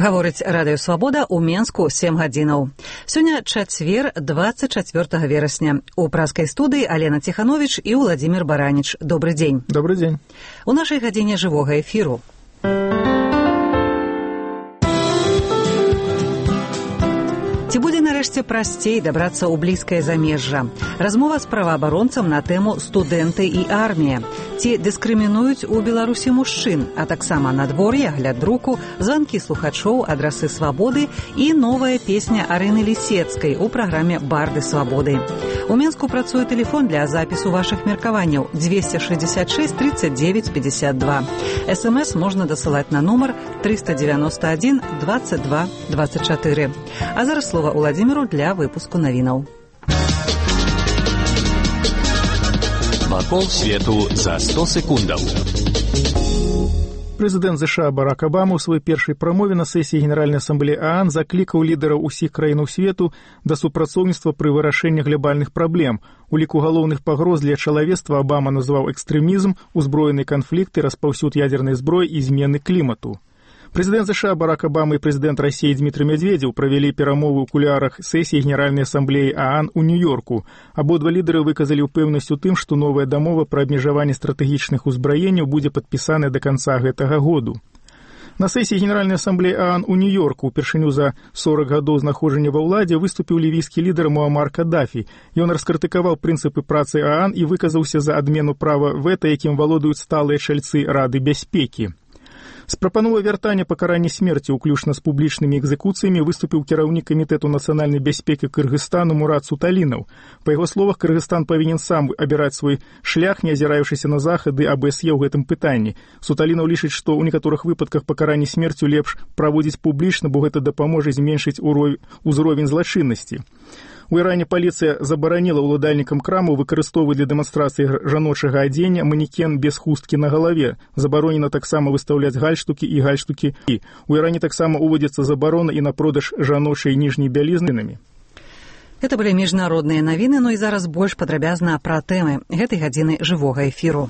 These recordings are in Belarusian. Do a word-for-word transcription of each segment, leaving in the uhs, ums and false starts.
Гаворыць Радыё Свабода ў Менску сем гадзінаў. Сёння чацвер, двадцать четвёртого верасня. У праскай студыі Алена Тиханович і Владимир Баранич. Добрый дзень. Добрый дзень. У нашай гадзіне жывога эфіру. Ці будзе нарэшце прасцей дабрацца ў блізкае замежжа? Размова з праваабаронцам на тэму «Студэнты і армія». Ці дыскрымінуюць у Беларусі мужчын, а таксама надвор'е, гляд друку, званкі слухачоў, адрасы свабоды і новая песня Арыны Лісецкай у праграме «Барды свабоды». У Менску працуе тэлефон для запісу вашых меркаванняў двести шестьдесят шесть тридцать девять пятьдесят два. СМС можна дасылаць на нумар триста девяносто один двадцать два двадцать четыре. А зараз слова Владимиру для выпуску навінаў. Вакол свету за сто секундаў. Прэзідэнт ЗША Барак Абама ў сваёй першай прамове на сесіі Генеральнай асамблеі ААН заклікаў лідараў усіх краінаў свету да супрацоўніцтва пры вырашэнні глабальных праблем. У ліку галоўных пагроз для чалавецтва Абама назваў экстрэмізм, узброены канфлікты, распаўсюд ядзернай зброі і змены клімату. Прэзідэнт ЗША Барак Абама і прэзідэнт Расіі Дмітрый Медведзеў правялі перамовы ў кулуарах сесіі Генеральнай асамблеі ААН у Нью-Йорку. Абодва лідары выказалі ўпэўнасць у тым, што новая дамова пра абмежаванне стратэгічных узбраенняў будзе падпісаная да канца гэтага году. На сесіі Генеральнай асамблеі ААН у Нью-Йорку упершыню за сорок гадоў знаходжання ва ўладзе выступіў лівійскі лідар Муамар Каддафі. Ён раскрытыкаваў прынцыпы працы ААН і выказаўся за адмену права вэта, якім валодаюць сталыя чальцы Рады бяспекі. З прапановай вяртання пакарання смерці, уключна з публічнымі экзекуцыямі, выступіў кіраўнік камітэту нацыянальнай бяспекі Кыргызстану Мурат Суталінаў. Па яго словах, Кыргызстан павінен сам абіраць свой шлях, не азіраючыся на захады АБСЕ ў гэтым пытанні. Суталінаў лічыць, што ў некаторых выпадках пакаранне смерцю лепш праводзіць публічна, бо гэта дапаможа зменшыць узровень злачыннасці. У Іране паліцыя забараніла ўладальнікам крамаў выкарыстоўваць для дэманстрацыі жаночага адзення манекен без хусткі на галаве. Забаронена таксама выстаўляць гальштукі і гальштукі. У Іране таксама ўводзіцца забарона і на продаж жаночай ніжняй бялізнінамі. Гэта былі міжнародныя навіны, ну і зараз больш падрабязна пра тэмы гэтай гадзіны жывога эфіру.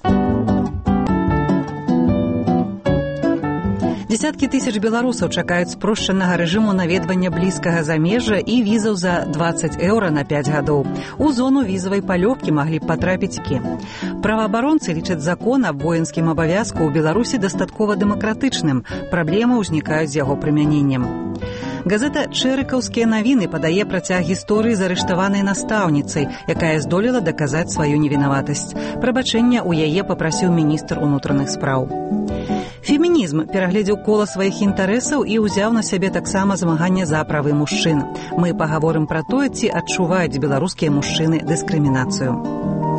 Десяткі тысяч беларусаў чакаюць спрошчанага рэжыму наведвання блізкага замежжа і візаў за двадцать еўра на пять гадоў. У зону візавай палёгкі маглі б патрапіць кім. Праваабаронцы лічаць закон аб воінскім абавязку ў Беларусі дастаткова дэмакратычным. Праблемы ўзнікаюць з яго прымяненнем. Газета «Чэрыкаўскія навіны» падае працяг гісторыі з арыштаванай настаўніцай, якая здолела даказаць сваю невінаватасць. Прабачэння ў яе папрасіў міністр унутраных спраў. Фемінізм перагледзеў кола сваіх інтарэсаў і ўзяў на сябе таксама змаганне за правы мужчын. Мы пагаворым пра тое, ці адчуваюць беларускія мужчыны дыскрымінацыю.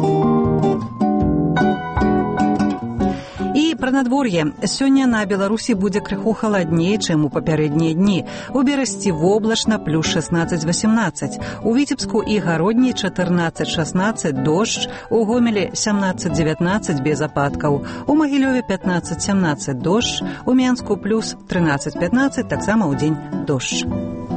І пра надвор'е. Сёння на Беларусі будзе крыху халадней, чым у папярэднія дні. У Берасці воблачна плюс шестнадцать восемнадцать. У Віцебску і Гародні чатырнадцать шестнадцать дождж, у Гомелі семнадцать девятнадцать без ападкаў, у Магілёве пятнадцать семнадцать дождж, у Менску плюс тринадцать пятнадцать, таксама ў дзень дождж.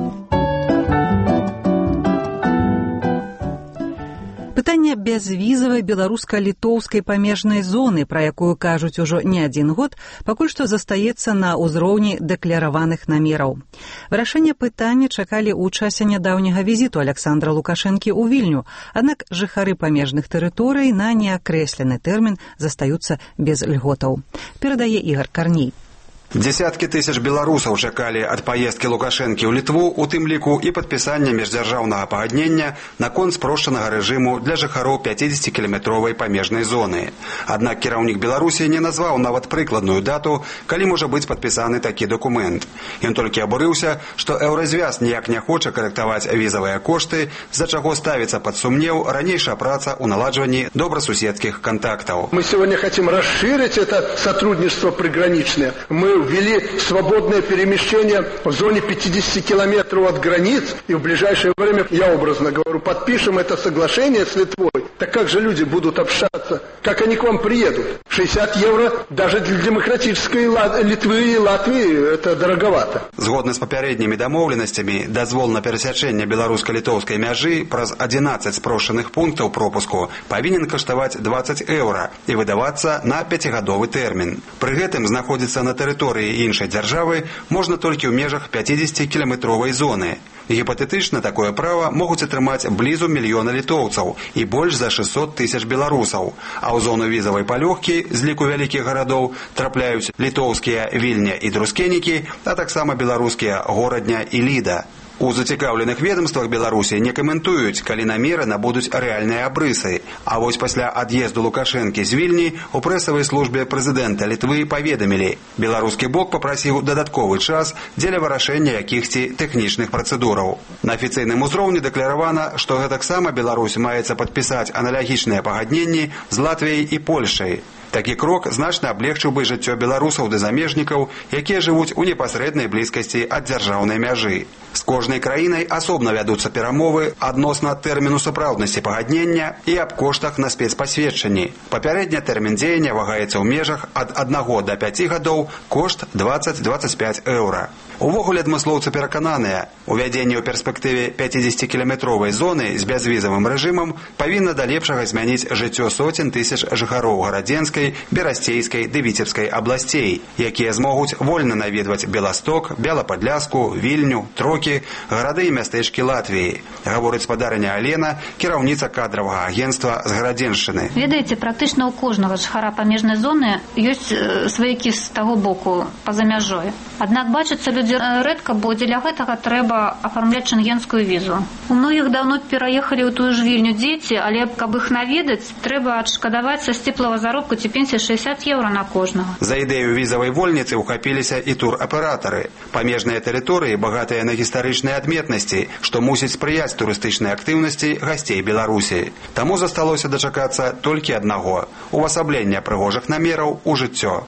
Пытанне бязвізавай беларуска-літоўскай памежнай зоны, пра якую кажуць ужо не адзін год, пакуль што застаецца на ўзроўні дэкляраваных намераў. Вырашэнне пытання чакалі ў часе нядаўняга візіту Аляксандра Лукашэнкі ў Вільню, аднак жыхары памежных тэрыторый на неакрэслены тэрмін застаюцца без льготаў. Перадае Ігар Карней. Десяткі тысяч беларусаў чакалі ад паездкі Лукашэнкі ў Літву, у тым ліку і падпісання міждзяржаўнага пагаднення наконт спрошчанага рэжыму для жыхароў пяцідзесяцікіламетровай памежнай зоны. Аднак кіраўнік Беларусі не назваў нават прыкладную дату, калі можа быць падпісаны такі дакумент. Ён толькі абурыўся, што Еўразвяз ніяк не хоча карэктаваць візавыя кошты, з-за чаго ставіцца пад сумнеў ранейшая праца ў наладжванні добрасуседскіх контактаў. Мы сегодня хотим расширить это сотрудничество приграничное. Мы ввели свободное перемещение в зоне пятидесяти километров от границ, и в ближайшее время, я образно говорю, подпишем это соглашение с Литвой. Так как же люди будут общаться? Как они к вам приедут? шестьдесят евро даже для демократической Литвы и Латвии это дороговато. Згодна з папярэднімі дамоўленасцямі, дазвол на перасячэнне беларуска-літоўскай мяжы праз адзінаццаць спрошчаных пунктаў пропуску павінен каштаваць двадцать еўра і выдавацца на пяцігадовы тэрмін. Пры гэтым знаходзіцца на тэрыторыі тэрыторыі іншай дзяржавы можна толькі ў межах пяцідзесяцікіламетровай зоны. Гіпатэтычна такое права могуць атрымаць блізу мільёна літоўцаў і больш за шэсцьсот тысяч беларусаў, а ў зону візавай палёгкі з ліку вялікіх гарадоў трапляюць літоўскія Вільня і Друскенікі, а таксама беларускія Горадня і Ліда. У зацікаўленых ведомствах Беларусі не каментуюць, калі намеры набудуць рэальныя абрысы. А вось пасля ад'езду Лукашэнкі з Вільні у прэсавай службе прэзідэнта Літвы паведамілі, беларускі бок папрасіў дадатковы час дзеля вырашэння якіхсьці тэхнічных працэдураў. На афіцыйным узроўні дэкларавана, што гэтаксама Беларусь маецца падпісаць аналагічныя пагадненні з Латвіяй і Польшай. Такі крок значна аблегчыў бы жыццё беларусаў ды замежнікаў, якія жывуць у непасрэднай блізкасці ад дзяржаўнай мяжы. З кожнай краінай асобна вядуцца перамовы адносна тэрміну сапраўднасці пагаднення і аб коштах на спецпасведчанні. Папярэдні тэрмін дзеяння вагаецца ў межах ад аднаго да пяці гадоў, кошт дваццаць - дваццаць пяць еўра. Увогуле адмыслоўцы перакананыя, увядзенне ў перспектыве пяцідзесяцікіламетровай зоны з бязвізавым рэжымам павінна да лепшага змяніць жыццё сотень тысяч жыхароў гарадзенскай, берасцейскай ды віцебскай абласцей, якія змогуць вольна наведваць Беласток, Бела-Падляску, Вільню, Трокі, гарады і мястэчкі Латвіі, гаворыць спадарыня Алена, кіраўніца кадравага агенцтва з Гарадзеншчыны. Ведаеце, практычна ў кожнага жыхара памежнай зоны ёсць сваякі з таго боку па-за мяжой. Аднак бачыцца людзі рэдка, бо дзеля гэтага трэба афармляць шэнгенскую візу. У многіх даўно пераехалі ў тую ж Вільню дзеці, але каб іх наведаць, трэба адшкадаваць са сціплага заробку ці пенсіі шэсцьдзесят еўра на кожнага. За ідэю візавай вольніцы ўхапіліся і тураператары. Памежныя тэрыторыі багатыя на гістарычныя адметнасці, што мусіць спрыяць турыстычнай актыўнасці гасцей Беларусі. Таму засталося дачакацца толькі аднаго – увасаблення прыгожых намераў у жыццё.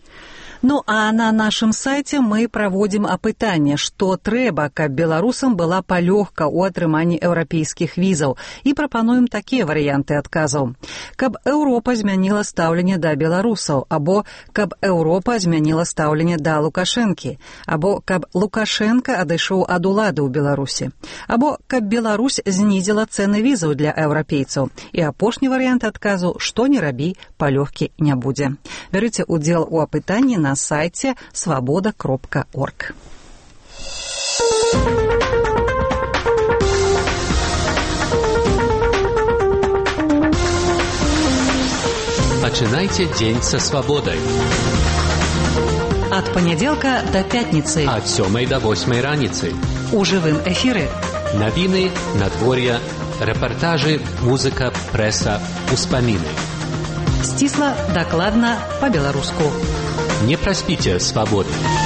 Ну, а на нашым сайце мы праводзім апытанне, што трэба, каб беларусам была палёгка ў атрыманні еўрапейскіх візаў, і прапануем такія варыянты адказаў. Каб Еўропа змяніла стаўленне да беларусаў, або каб Еўропа змяніла стаўленне да Лукашэнкі, або каб Лукашэнка адышоў ад улады ў Беларусі, або каб Беларусь знізіла цэны візаў для еўрапейцаў. І апошні варыянт адказу, што не рабі, палёгкі не будзе. Бярыце ўдзел у апытанні на на сайте свобода кропка орг. Пачынайце дзень са свабодай. Ад панядзелка да пятніцы. Ад сёмай да восьмай раніцы. У жывым эфіры. Навіны, надвор'я, рэпартажы, музыка, прэса, успаміны. Сцісла, дакладна, па-беларуску. Не праспіце свабоды.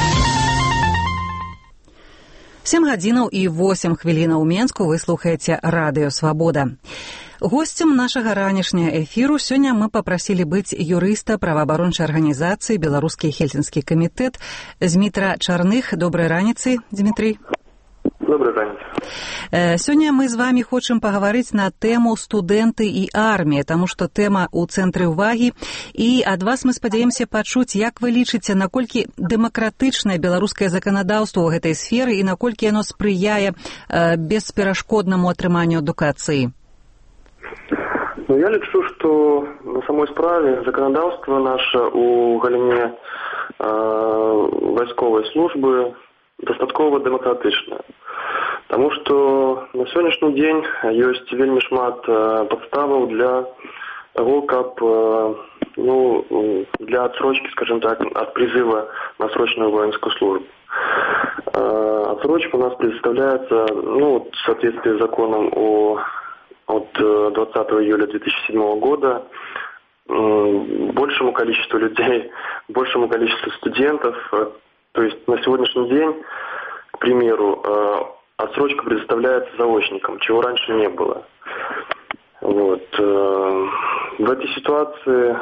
сем гадзінаў і восем хвілінаў у Менску вы слухаеце радыё «Свабода». Госцем нашага ранішняга эфіру сёння мы папрасілі быць юрыста праваабарончай арганізацыі «Беларускі хельсінскі камітэт» Змітра Чарных. Добрай раніцы, Дмітрий. Добрый раніцы. Сёння мы з вами хочам пагаварыць на тэму студэнты і армія, таму што тэма ў цэнтры ўвагі, і ад вас мы спадзяемся пачуць, як вы лічыце, наколькі дэмакратычнае беларускае заканадаўства ў гэтай сферы і наколькі яно спрыяе бесперашкоднаму атрыманню адукацыі. Ну, я лічу, што на самой справе заканадаўства наша ў галіне э, вайсковай службы дастаткова дэмакратычнае. Таму што на сённяшні дзень ёсць вельмі шмат э, падставаў для таго, каб э, ну, для отсрочки, скажем так, от призыва на срочную воинскую службу. Э, отсрочка у нас предоставляется, ну, в соответствии с законом о, от двадцатого июля две тысячи седьмого года э, большему количеству людей, большему количеству студентов. Э, то есть на сегодняшний день, к примеру, э, отсрочка предоставляется заочникам, чего раньше не было. Вот. В этой ситуации,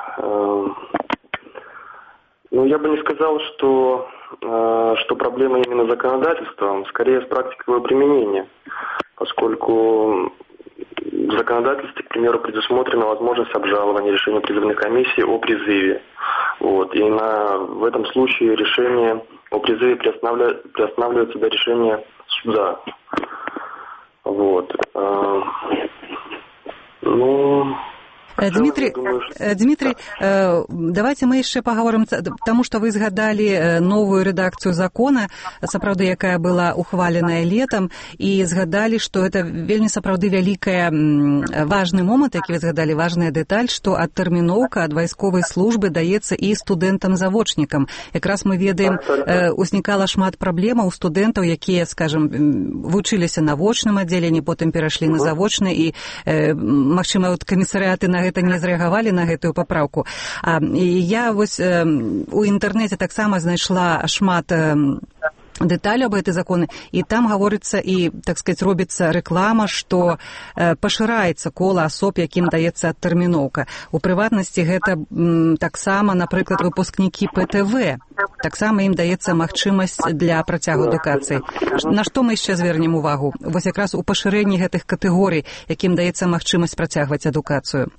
ну, я бы не сказал, что, что проблема именно законодательством, скорее с практикой его применения, поскольку в законодательстве, к примеру, предусмотрена возможность обжалования решения призывной комиссии о призыве. Вот. И на, в этом случае решение о призыве приостанавливается, приостанавливается до решения суда. Вот. Ну... Дмітрий, Дмитрий, давайте мы яшчэ паговорым, таму што вы згадалі новую рэдакцыю закона, сапраўды, якая была ухваленая летам, і згадалі, што это вельмі сапраўды вялікая важны момант, які вы згадалі, важная дэталь, што адтэрміноўка ад вайсковай службы даецца і студэнтам-завочнікам. Якраз мы ведаем, узнікала шмат праблемаў у студэнтаў, якія, скажем, вучыліся на вочным аддзеленні, потым перайшлі на завочны, і, магчыма, от камісарыяты на гэта не зрэагавалі, на гэтую папраўку. А, і я вось у інтэрнэце таксама знайшла шмат дэталі об гэтай законы, і там гаворыцца і, так сказаць, робіцца рэклама, што э, пашыраецца кола асоб, якім даецца адтэрміноўка. У прыватнасці гэта м, таксама, напрыклад, выпускнікі пэ тэ вэ. Таксама ім даецца магчымасць для працягу адукацыі. На што мы яшчэ звернем увагу? Вось якраз у пашырэнні гэтых катэгорый, якім даецца магчымасць працягваць адукацыю.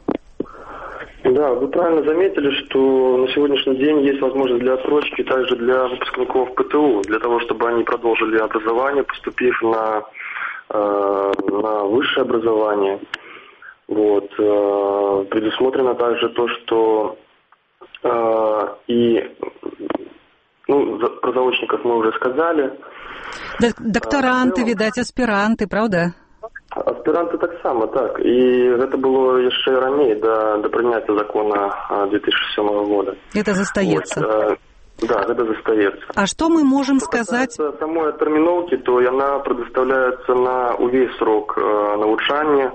Да, вы правильно заметили, что на сегодняшний день есть возможность для отсрочки также для выпускников пэ тэ у, для того, чтобы они продолжили образование, поступив на, э, на высшее образование. Вот. Э, предусмотрено также то, что э, и ну, про заочников мы уже сказали. Докторанты, а, видать, аспиранты, правда? Аспиранты так само, так. І гэта было яшчэ раней, да, да прыняцця закона две тысячи седьмого года. Это застаецца. Вот, да, гэта застаецца. А што мы можам сказаць? Што касаецца самой адтэрміноўкі, то яна прадастаўляецца на ўвесь срок э, навучання.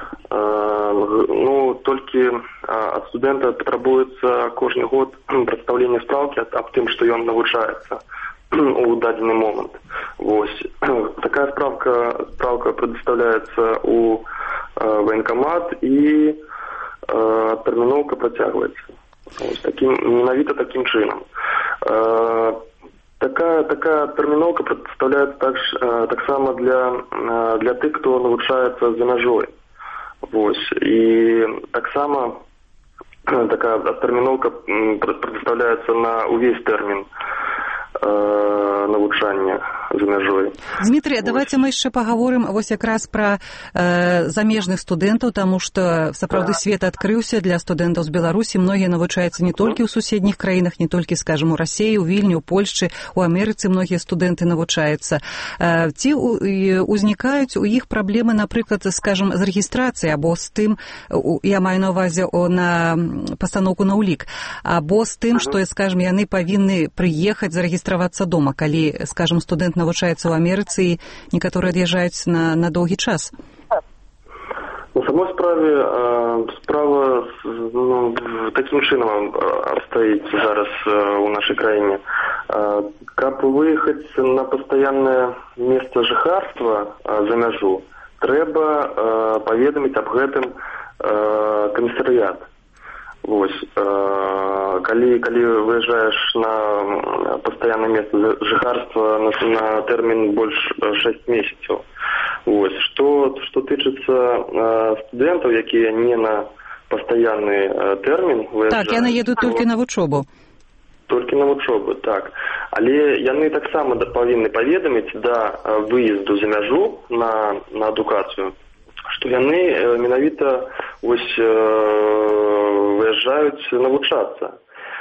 Э, ну, толькі ад студэнта патрабуецца кожны год прадстаўленне спраўкі аб тым, што ён навучаецца у дадзены момент. Вось. Такая справка, справка предоставляется у э, военкомат, и э, терминовка протягивается. Вот, таким, менавіта таким чином. Э, такая, такая терминовка предоставляется так, э, так само для, э, для тех, кто навучается за межой. Вот. И так само э, такая терминовка предоставляется на увесь термин навучання за мяжой. Дмитрий, давайте мы яшчэ паговорым вось якраз пра э, замежных студэнтаў, таму што сапраўды свет адкрыўся для студэнтаў з Беларусі. Многія навучаюцца не толькі ў суседніх краінах, не толькі, скажем, у Расіі, у Вільні, у Польшчы, у Амерыцы многія студэнты навучаюцца. Э, ці узнікаюць у іх праблемы, напрыклад, скажем, з рэгістрацыяй, або з тым, я маю на ўвазе на пастаноўку на ўлік, або з тым, што, скажем, яны павінны прыехаць зарэгістравацца дома, калі, скажем, студэнт навучаецца ў Амерыцы, і некаторыя ад'язджаюць на, на доўгі час. На самой справе э, справа ну, таким чынам абстаіць зараз э, у нашай краіне. Э, каб выехаць на пастаяннае месца жыхарства э, за мяжу, трэба э, паведаміць аб гэтым э, камісарыят. Вось, э, калі, калі выязджаеш на пастаяннае месца жыхарства на, на тэрмін больш шэсць месяцаў. Вось, што, што тычыцца э, студэнтаў, якія не на пастаянны э, тэрмін выязджаюць. Так, яны едуць толькі на вучобу. Толькі на вучобу, так. Але яны таксама павінны паведаміць да выезду за мяжу на, на адукацыю, што яны менавіта вось выязджаюць навучацца.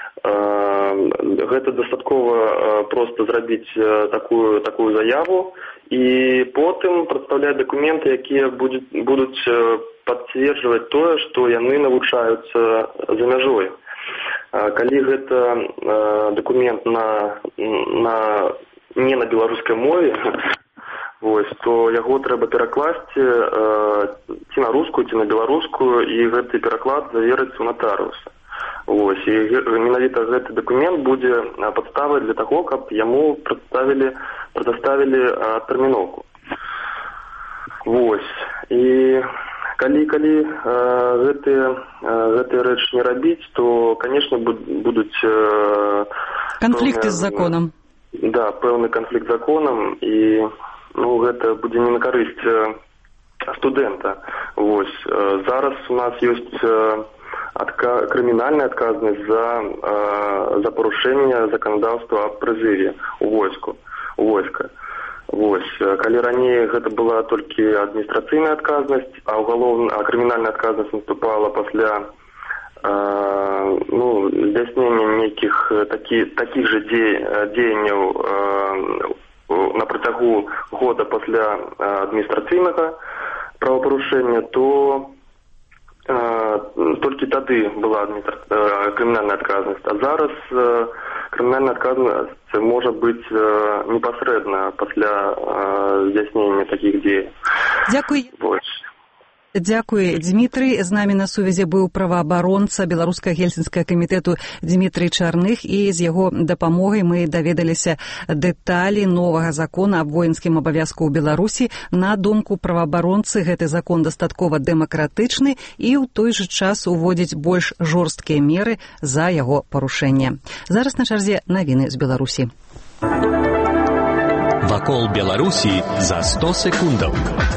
Гэта дастаткова проста зрабіць такую, такую заяву і потым прадстаўляць дакументы, якія будуць, будуць пацверджваць тое, што яны навучаюцца за мяжой. Калі гэта дакумент на, на, не на беларускай мове, вось, то яго трэба перакласці э, ці на рускую, ці на беларускую, і гэты пераклад заверыцца ў натарыуса. Вось, і менавіта гэты дакумент будзе падставай для таго, каб яму прадставілі, прадставілі адтэрміноўку. Вось. І калі, калі э, гэтыя, э, гэтыя рэчы не рабіць, то, канешне, будуць... Э, канфлікты з законам. Да, пэўны канфлікт з законам, і ну, гэта будзе не на карысць студэнта. Вось. Зараз у нас ёсць адка... крымінальная адказнасць за, за парушэнне заканадаўства аб прызыве ў войску, у войска. Вось, калі раней гэта была толькі адміністрацыйная адказнасць, а уголовная, а крымінальная адказнасць наступала пасля э, ну, здзяйснення нейкіх такі, такіх жа дзеянняў э, на працягу года пасля адміністрацыйнага правапарушэння, то э, толькі тады была адміністра... э, крымінальная адказнасць. А зараз э, крымінальная адказнасць можа быць э, непасрэдна пасля э, здзяйснення такіх дзеянняў. Дзякуй. Дзякуй, Дмітрый. З намі на сувязі быў праваабаронца Беларускага гельсінскага камітэту Дмітрый Чарных, і з яго дапамогай мы даведаліся дэталі новага закона аб воінскім абавязку ў Беларусі. На думку праваабаронцы, гэты закон дастаткова дэмакратычны і ў той жа час уводзіць больш жорсткія меры за яго парушэнне. Зараз на чарзе навіны з Беларусі. Вакол Беларусі за сто секундаў.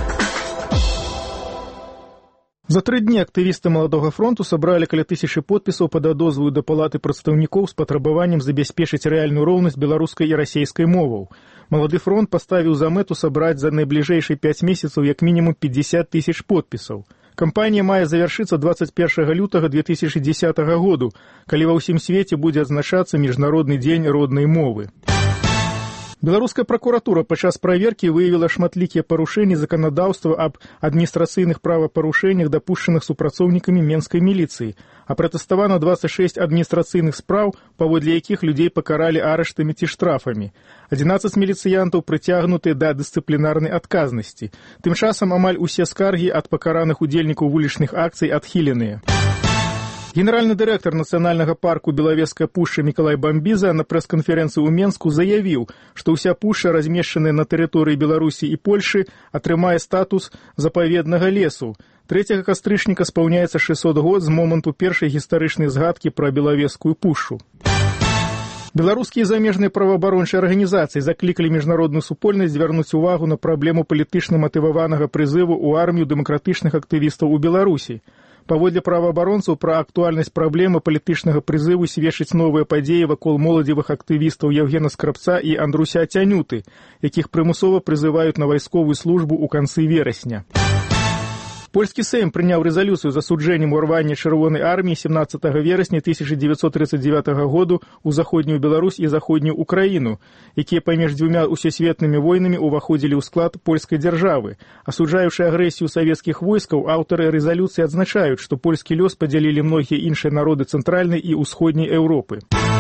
За тры дні актывісты Маладога фронту сабралі каля тысячы подпісаў пад аdoзваю да палаты прадстаўнікоў з патрабаваннем забяспечыць рэальную роўнасць беларускай і расейскай моваў. Малады фронт паставіў за мэту сабраць за найбліжэйшыя пяць месяцаў як мінімум пятьдесят тысяч подпісаў. Кампанія мае завяршыцца двадцать першага лютага две тысячи десятого году, калі ва ўсім свеце будзе адзначацца міжнародны дзень роднай мовы. Беларуская пракуратура падчас праверкі выявіла шматлікія парушэнні заканадаўства аб адміністрацыйных правапарушэннях, дапушчаных супрацоўнікамі менскай міліцыі. Апратэставана двадцать шесть адміністрацыйных спраў, паводле якіх людзей пакаралі арыштамі ці штрафамі. адзінаццаць міліцыянтаў прыцягнутыя да дысцыплінарнай адказнасці. Тым часам амаль усе скаргі ад пакараных удзельнікаў вулічных акцый адхіленыя. Генеральны дырэктар нацыянальнага парку Белавежская пушча Мікалай Бамбіза на прэс-канферэнцыі ў Менску заявіў, што ўся пушча, размешчаная на тэрыторыі Беларусі і Польшы, атрымае статус запаведнага лесу. трэцяга кастрычніка спаўняецца шэсцьсот год з моманту першай гістарычнай згадкі пра Белавежскую пушчу. Беларускія замежныя праваабарончыя арганізацыі заклікалі міжнародную супольнасць звярнуць увагу на праблему палітычна матываванага прызыву ў армію дэмакратычных актывістаў у Беларусі. Паводле праваабаронцаў, пра актуальнасць праблемы палітычнага прызыву сведчаць новыя падзеі вакол моладзевых актывістаў Евгена Скрабца і Андруся Цянюты, якіх прымусова прызываюць на вайсковую службу ў канцы верасня. Польскі Сейм прыняў рэзалюцыю з асуджэннем урвання чырвонай арміі семнадцатага верасня тысяча девятьсот тридцать девятого году ў заходнюю Беларусь і заходнюю Украіну, якія паміж дзвюмя усесветнымі войнамі ўваходзілі ў склад польскай дзяржавы. Асуджаючы агрэсію савецкіх войскаў, аўтары рэзалюцыі адзначаюць, што польскі лёс падзялілі многія іншыя народы цэнтральнай і ўсходняй Еўропы.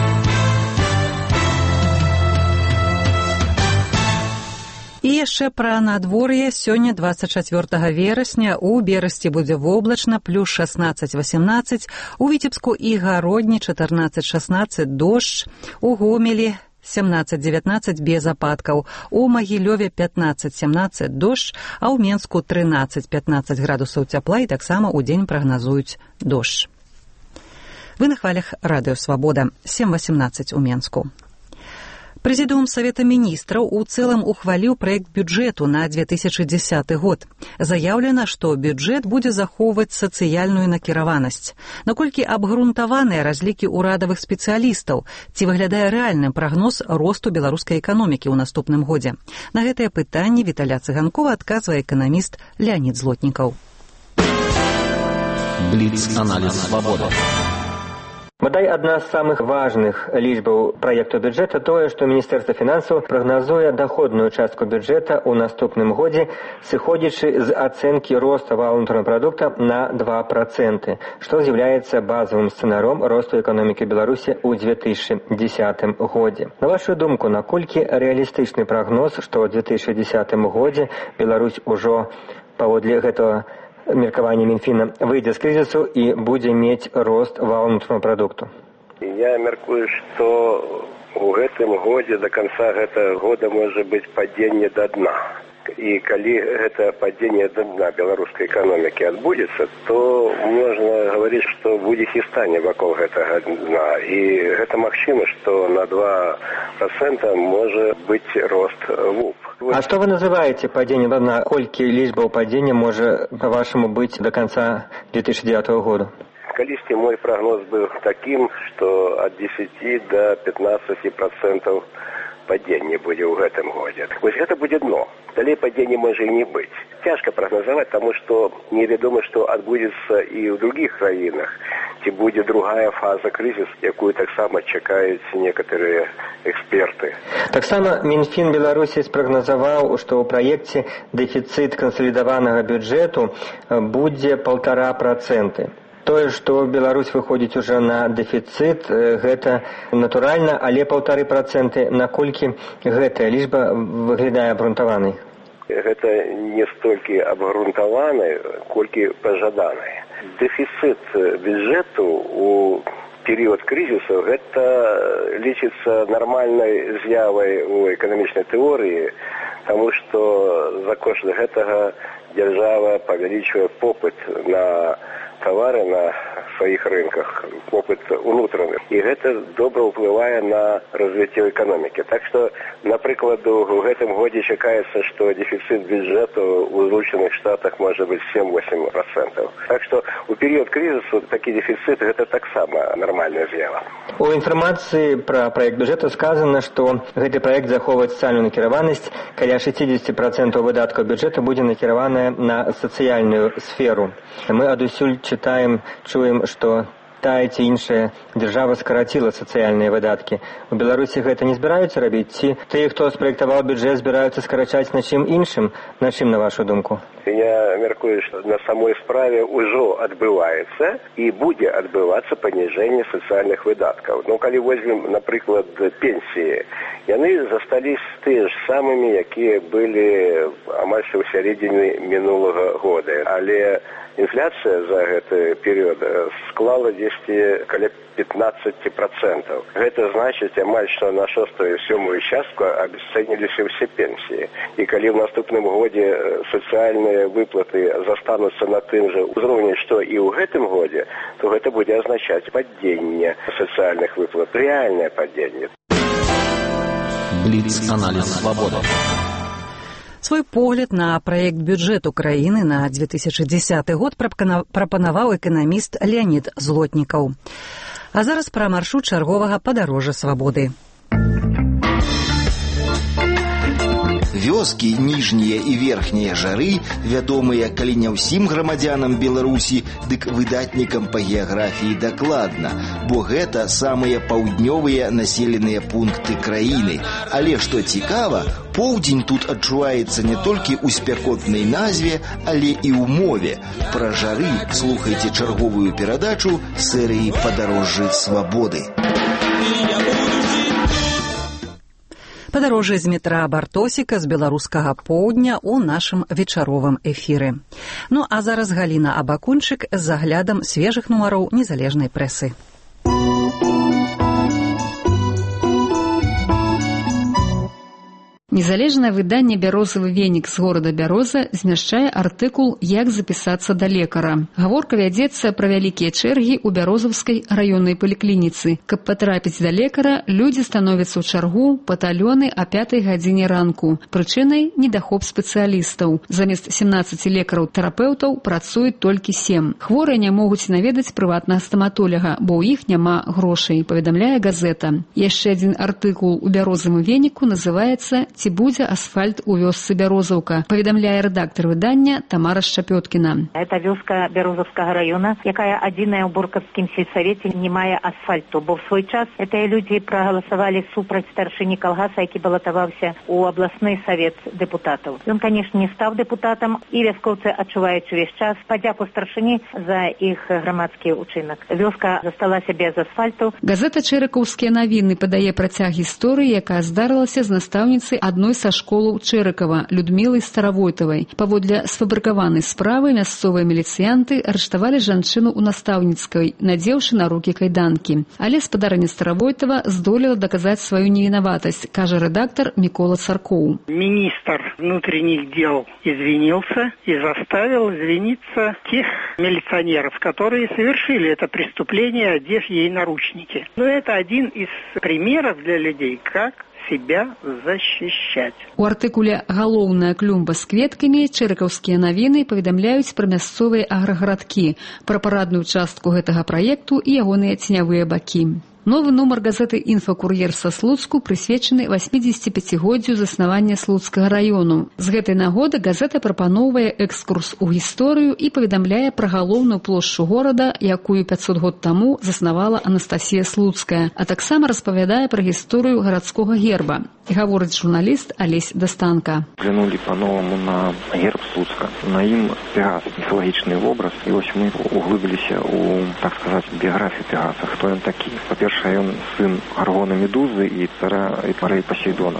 І яшчэ пра надвор'е. Сёння двадцать четвёртого верасня у Берасці будзе воблачна, плюс шестнадцать восемнадцать, у Віцебску і Гародні чатырнаццаць шестнадцать дождж, у Гомелі семнадцать девятнадцать без ападкаў, у Магілёве пятнадцать семнадцать дождж, а ў Менску тринадцать пятнадцать градусаў цяпла і таксама ў дзень прагназуюць дождж. Вы на хвалях Радыё Свабода. семь восемнадцать у Менску. Прэзідыум Савета міністраў у цэлым ухваліў праект бюджэту на две тысячи десятый год. Заяўлена, што бюджэт будзе захоўваць сацыяльную накіраванасць. Наколькі абгрунтаваныя разлікі ўрадавых спецыялістаў, ці выглядае рэальным прагноз росту беларускай эканомікі ў наступным годзе? На гэтае пытанне Віталя Цыганкова адказвае эканаміст Леонид Злотнікаў. Бліц-аналіз «Свабода». Бадай адна з самых важных лічбаў праекту бюджэта тое, што Міністэрства фінансаў прагназуе даходную частку бюджэта ў наступным годзе, сыходзячы з ацэнкі росту валовага прадукта на два проценты, што з'яўляецца базавым сцэнаром росту эканомікі Беларусі ў две тысячи десятым годзе. На вашу думку, наколькі рэалістычны прагноз, што ў две тысячи десятым годзе Беларусь ужо паводле гэтага меркаванне Мінфіна выйдзе з крызісу і будзе мець рост валовага прадукту? Я мяркую, што ў гэтым годзе да канца гэтага года можа быць падзенне да дна. І калі гэта падзенне да дна беларускай эканомікі адбудзецца, то можна гаварыць, што будзе хістанне вакол гэтага дна. І гэта магчыма, што на два процента можа быць рост ВУП. А што вы называеце падзенне да дна? Колькі лічбаў падзення можа, па-вашаму, быць да канца две тысячи девятого года? Калісьці мой прогноз быў такім, што ад десяти до пятнадцати процентов падзенне будзе ў гэтым годзе. Вось гэта будзе дно. Далей падзення можа і не быць. Цяжка прагназаваць, таму што невядома, што адбудзецца і ў другіх краінах. Ці будзе другая фаза крызісу, якую таксама чакаюць некаторыя эксперты. Таксама Мінфін Беларусі спрагназаваў, што ў праекце дэфіцыт кансалідаванага бюджэту будзе паўтара працэнты. Тое, што Беларусь выходзіць уже на дэфіцыт, гэта натуральна, але паўтары працэнты, наколькі гэтая лічба выглядае абгрунтаванай? Гэта не столькі абгрунтаванай, колькі пажаданай. Дэфіцыт бюджэту у перыяд крызісу гэта лічыцца нармальнай з'явай у эканамічнай тэорыі, таму што за кошт гэтага дзяржава павялічвае попыт на тавары на сваіх рынках, попыт унутраны. І гэта добра ўплывае на развіццё эканомікі. Так што, напрыклад, у гэтым годзе чакаецца, што дэфіцыт бюджэту ў Злучаных Штатах можа быць сем-восем працэнтаў. Так што у перыяд крызісу такі дэфіцыт гэта таксама нармальная з'ява. У інфармацыі пра праект бюджэту сказана, што гэты праект захоўвае сацыяльную накіраванасць, каля шэсцьдзесят працэнтаў выдаткаў бюджэту будзе накіраваная на сацыяльную сферу. Мы адусюль чытаем, чуем, што тая ці іншая дзяржава скараціла сацыяльныя выдаткі. У Беларусі гэта не збіраюцца рабіць? Ці тыя, хто спраектаваў бюджэт, збіраюцца скарачаць на чым іншым? На чым, на вашу думку? Я мяркую, што на самой справе ўжо адбываецца і будзе адбывацца паніжэнне сацыяльных выдаткаў. Ну, калі возьмем, напрыклад, пенсіі, яны застались тыя ж самымі, якія былі амаль што ў сярэдзіне мінулага года. Але інфляцыя за гэты перыяд склала дзесьці каля пятнадцать працэнтаў. Гэта значыць, амаль што на шостую сёмую частку абясцэніліся ўсе пенсіі. І калі ў наступным годзе сацыяльныя выплаты застануцца на тым жа ўзроўні, што і ў гэтым годзе, то гэта будзе азначаць падзенне сацыяльных выплат, рэальнае падзенне. Бліц-аналіз «Свабода». Свой погляд на праект бюджэту краіны на две тысячы дзесяты год прапанаваў эканаміст Леонід Злотнікаў. А зараз пра маршрут чарговага падарожжа свабоды. Вёскі, ніжнія і верхнія жары, вядомыя калі не ўсім грамадзянам Беларусі, дык выдатнікам па геаграфіі дакладна, бо гэта самыя паўднёвыя населеныя пункты краіны. Але што цікава, поўдзень тут адчуваецца не толькі ў спякотнай назве, але і ў мове. Пра жары слухайце чарговую перадачу серыі «Падарожжы свабоды». Падарожжа з метра Бартосіка з беларускага поўдня ў нашым вечаровым эфіры. Ну а зараз Галіна Абакунчык з заглядам свежых нумароў незалежнай прэсы. Незалежнае выданне «Бярозавы венік» з горада Бяроза змяшчае артыкул «Як запісацца да лекара». Гаворка вядзецца пра вялікія чэргі ў Бярозаўскай раённай паліклініцы. Каб патрапіць да лекара, людзі становяцца ў чаргу патальёны а пятай гадзіне ранку. Прычынай – недахоп спецыялістаў. Замест семнаццаці лекараў-тэрапеўтаў працуюць толькі сем. Хворыя не могуць наведаць прыватнага стаматолага, бо ў іх няма грошай, паведамляе газета. Яшчэ адзін артыкул у «Бярозавым веніку» называецца «Ці будзе асфальт у вёсцы Бярозаўка», паведамляе рэдактар выдання Тамара Шчапёткіна. Это вёска Бярозаўскага района, якая адзіная ў Буркаўскім сельсавеце не мае асфальту, бо в свой час гэтыя людзі прагаласавалі супраць старшыні калгаса, які балатаваўся ў абласны савет дэпутатаў. Ён, канешне, не стаў дэпутатам, і вяскоўцы адчуваюць увесь час падзяку старшыні за іх грамадскі ўчынак. Вёска засталася без асфальту. Газета «Чэрыкаўскія навіны» падае працяг гісторыі, якая здарылася з настаўніцай адной са школаў Чэрыкава, Людмілай Старавойтавай. Паводле сфабрыкаванай справы мясцовыя міліцыянты арыштавалі жанчыну ў настаўніцкай, надзеўшы на рукі кайданкі. Але спадарыня Старавойтава здолела даказаць сваю невінаватасць, кажа рэдактар Мікола Царкоў. Министр внутренних дел извинился и заставил извиниться тех милиционеров, которые совершили это преступление, одев ей наручники. Но это один из примеров для людей, как себя защищать. У артыкуле «Галоўная клумба з кветкамі» чэрыкаўскія навіны паведамляюць пра мясцовыя аграгарадкі, пра парадную частку гэтага праекту і ягоныя ценявыя бакі. Новы нумар газеты «Інфакур'ер» са Слуцку прысвечаны восьмідзесяціпяцігоддзю заснавання Слуцкага раёну. З гэтай нагоды газета прапаноўвае экскурс у гісторыю і паведамляе пра галоўную плошчу горада, якую пятьсот год таму заснавала Анастасія Слуцкая, а таксама распавядае пра гісторыю гарадскога герба. Гаворыць журналіст Алесь Дастанка. Глянули по-новому на герб Слуцка. На ім Пегас, міфалагічны вобраз. І ось мы углыбіліся у, так сказаць, біяграфію Пегаса. Хто ён такі? Па-першае, ён сын Гаргона Медузы і цара і парэй Посейдона.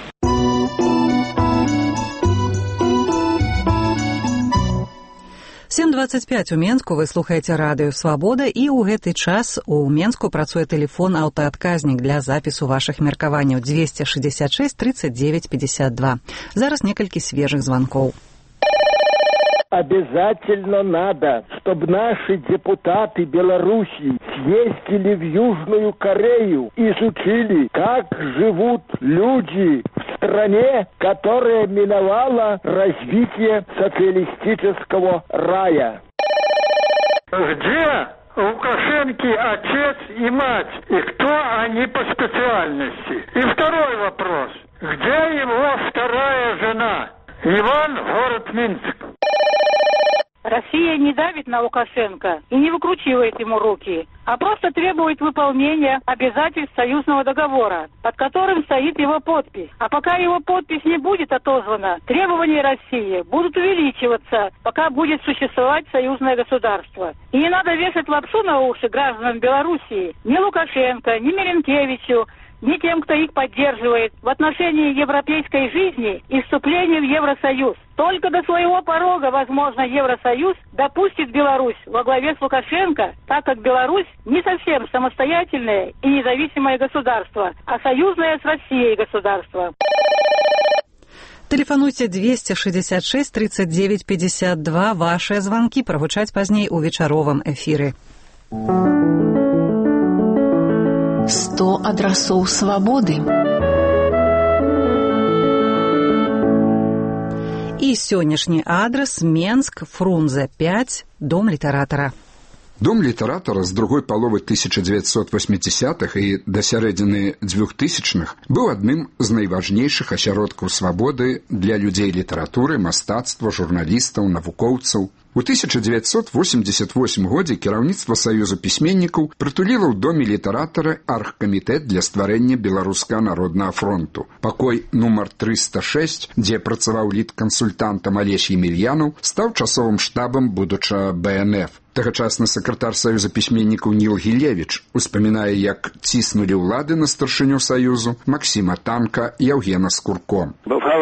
сем двадцать пять у Менску вы слухаеце радыё «Свабода» і ў гэты час у Менску працуе тэлефон аўтаадказнік для запісу вашых меркаванняў двести шестьдесят шесть тридцать девять пятьдесят два. Зараз некалькі свежых звонков. Обязательно надо, чтобы наши депутаты Беларуси съездили в Южную Корею, изучили, как живут люди в стране, которая миновала развитие социалистического рая. Где Лукашенко отец и мать, и кто они по специальности? И второй вопрос. Где его вторая жена? Иван, город Минск. Россия не давит на Лукашенко и не выкручивает ему руки, а просто требует выполнения обязательств союзного договора, под которым стоит его подпись. А пока его подпись не будет отозвана, требования России будут увеличиваться, пока будет существовать союзное государство. И не надо вешать лапшу на уши гражданам Белоруссии, ни Лукашенко, ни Меренкевичу, ни тем, кто их поддерживает в отношении европейской жизни и вступления в Евросоюз. Только до своего порога, возможно, Евросоюз допустит Беларусь во главе с Лукашенко, так как Беларусь не совсем самостоятельное и независимое государство, а союзное с Россией государство. Телефонуйте двести шестьдесят шесть тридцать девять пятьдесят два. Ваши звонки прогучаць пазней у вечаровым эфіры. сто адрасоў свабоды. І сённяшні адрес Менск, Фрунзе пять, дом літаратара. Дом літаратара з другой паловы тысяча девятьсот восьмидесятых і да сярэдзіны двухтысячных быў адным з найважнейшых асяродкаў свабоды для людзей літаратуры, мастацтва, журналістаў, навукоўцаў. У тысяча девятьсот восемьдесят восьмым годзе кіраўніцтва Саюза пісьменнікаў прытуліла ў доме літаратара аргкамітэт для стварэння Беларускага народнага фронту. Пакой нумар триста шесть, дзе працаваў літкансультантам Алесь Емельянаў, стаў часовым штабам будучага бэ эн эф. Тагачасны сакратар Саюза пісьменнікаў Ніл Гілевіч успамінае, як ціснулі ўлады на старшыню Саюзу Максіма Танка і Яўгена Скурко.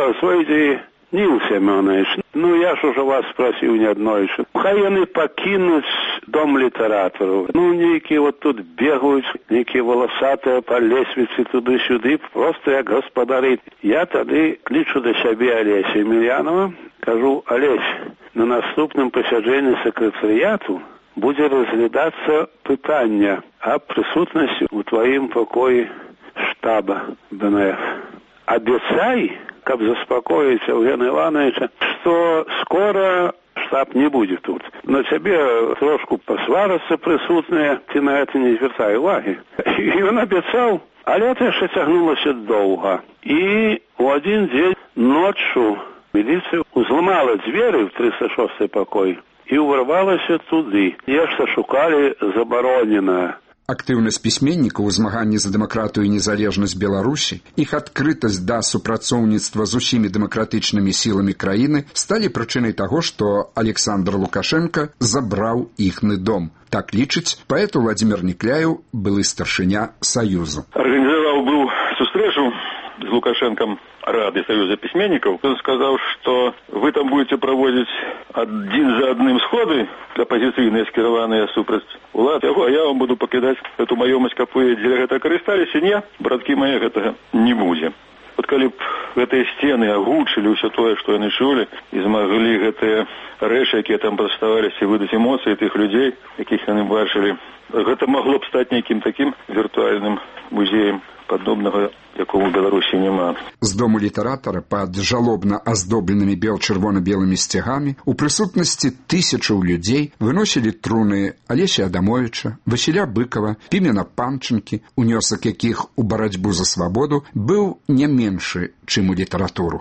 Нил Семенович, ну я ж уже вас спросил неоднойче. Хай яны пакінуць дом літаратараў. Ну, нейкія вот тут бегаюць, нейкія волосатыя по лесвіцы туды-сюды, просто як гаспадары. Я тады клічу да сябе Алеся Емельянова, кажу: Алесь, на наступным пасяджэнні сакратарыяту будзе разглядацца пытанне аб прысутнасці ў тваім пакоі штаба бэ эн эф. Абяцай, каб заспокоить Евгена Ивановича, что скоро штаб не будет тут. На тебе трошку посварятся присутные, ты на это не звертай уваги. И он обещал, а лето еще тягнулось долго. И в один день ночью милиция взломала двери в триста шестой покой и ворвалась туды. Нешта шукали забороненное. Актыўнасць пісьменнікаў у змаганні за дэмакратыю і незалежнасць Беларусі, іх адкрытасць да супрацоўніцтва з усімі дэмакратычнымі сіламі краіны сталі прычынай таго, што Александр Лукашенко забраў іхны дом. Так лічыць паэт Владимир Некляев, былы старшыня Саюзу. Арганізаваў быў сустрэчу з Лукашенком Рады Союза письменников. Он сказал, что вы там будете проводить один за одним сходы оппозиційные, скерованные супраць улад, а я вам буду покидать эту маёмасць, каб вы дзеля гэта карысталіся. Не, браткі мае, гэтага не будзе. Вот калі б гэтыя сцены агучылі ўсё тое, што яны чулі, і змаглі гэтыя рэчы, якія там прадставаліся, выдаць эмоцыі тых людзей, якіх яны бачылі, гэта магло б стаць нейкім такім віртуальным музеем падобнага, якому ў Беларусі няма. З дому літаратара пад жалобна аздобленымі бел-чырвона-белымі сцягамі у прысутнасці тысячаў людзей выносілі труны Алеся Адамовича, Васіля Быкова, Пімена Панчынкі, унёсак якіх у барацьбу за свабоду быў не меншы, чым у літаратуру.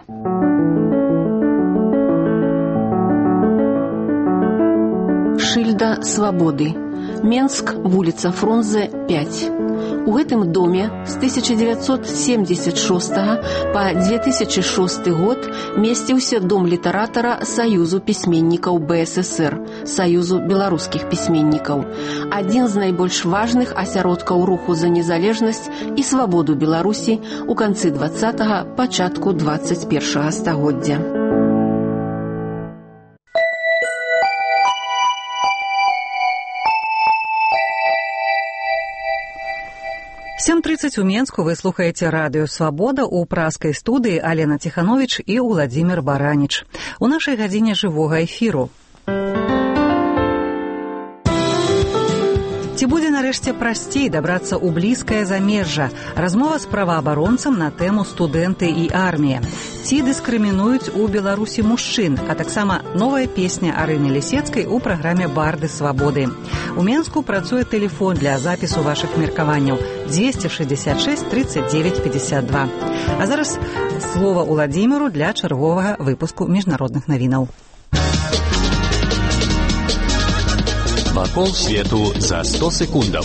Шыльда свабоды. Менск, вуліца Фрунзе, пяць. У гэтым доме з тысяча дзевяцьсот семьдесят шостага па две тысячи шосты год месціўся дом літаратара Саюзу пісьменнікаў Бэ Эс Эс Эр, Саюзу беларускіх пісьменнікаў, адзін з найбольш важных асяродкаў руху за незалежнасць і свабоду Беларусі ў канцы двадцатага, пачатку двадцать першага стагоддзя. сем тридцать у Менску вы слухаеце радыё «Свабода» у праскай студыі Алена Тиханович і Уладзімір Бараніч. У нашай гадзіне жывога эфіру. Ці будзе нарэшце прасцей дабрацца ў блізкае замежжа? Размова з праваабаронцам на тэму студэнты і армія. Ці дыскрымінуюць у Беларусі мужчын, а таксама новая песня Арыны Лісецкай у праграме «Барды свабоды». У Менску працуе тэлефон для запісу вашых меркаванняў двести шестьдесят шесть тридцать девять пятьдесят два. А зараз слова Уладзіміру для чарговага выпуску міжнародных навінаў. Вакол свету за сто секундаў.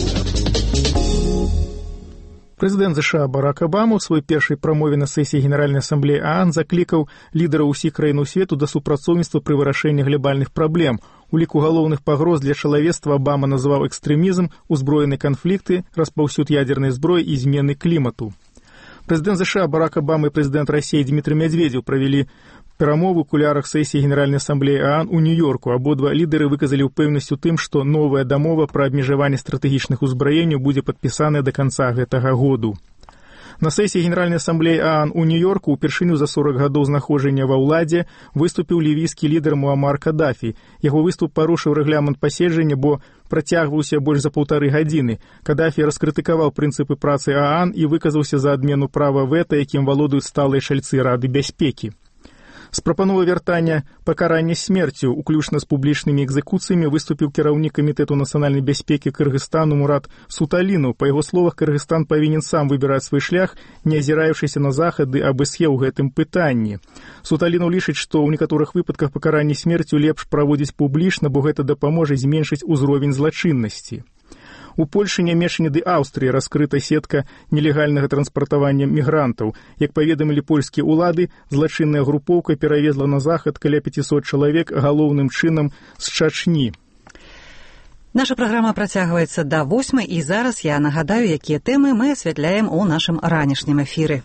Прэзідэнт ЗША Барак Абама ў сваёй першай прамове на сесіі Генеральнай асамблеі ААН заклікаў лідараў усіх краінаў свету да супрацоўніцтва пры вырашэнні глобальных праблем. У ліку галоўных пагроз для чалавецтва Абама называў экстрэмізм, узброеныя канфлікты, распаўсюд ядзернай зброі і змены клімату. Прэзідэнт ЗША Барак Абама і прэзідэнт Расіі Дмітрый Медведзеў правялі перамову ў кулярах сесіі Генеральнай асамблеі ААН у Нью-Йорку. Абодва лідары выказалі ўпэўнасць у тым, што новая дамова пра абмежаванне стратэгічных узбраенняў будзе падпісаная да канца гэтага году. На сесіі Генеральнай асамблеі ААН у Нью-Йорку ўпершыню за сорок гадоў знаходжання ва ўладзе выступіў лівійскі лідар Муамар Кадафі. Яго выступ парушыў рэгламент паседжання, бо працягваўся больш за паўтары гадзіны. Кадафі раскрытыкаваў прынцыпы працы ААН і выказаўся за адмену права вэта, якім валодаюць сталыя чальцы Рады бяспекі. З прапановай вяртання пакарання смерцю, уключна з публічнымі экзекуцыямі, выступіў кіраўнік камітэту нацыянальнай бяспекі Кыргызстану Мурат Суталіну. Па яго словах, Кыргызстан павінен сам выбіраць свой шлях, не азіраючыся на захады аб ісхе ў гэтым пытанні. Суталіну лічыць, што ў некаторых выпадках пакаранне смерцю лепш праводзіць публічна, бо гэта дапаможа зменшыць узровень злачыннасці. У Польшы, Нямеччыне ды Аўстрыі раскрыта сетка нелегальнага транспартавання мігрантаў. Як паведамілі польскія ўлады, злачынная групоўка перавезла на захад каля пятьсот чалавек, галоўным чынам з Чачні. Наша праграма працягваецца да восьмай, і зараз я нагадаю, якія тэмы мы асвятляем у нашым ранішнім эфіры.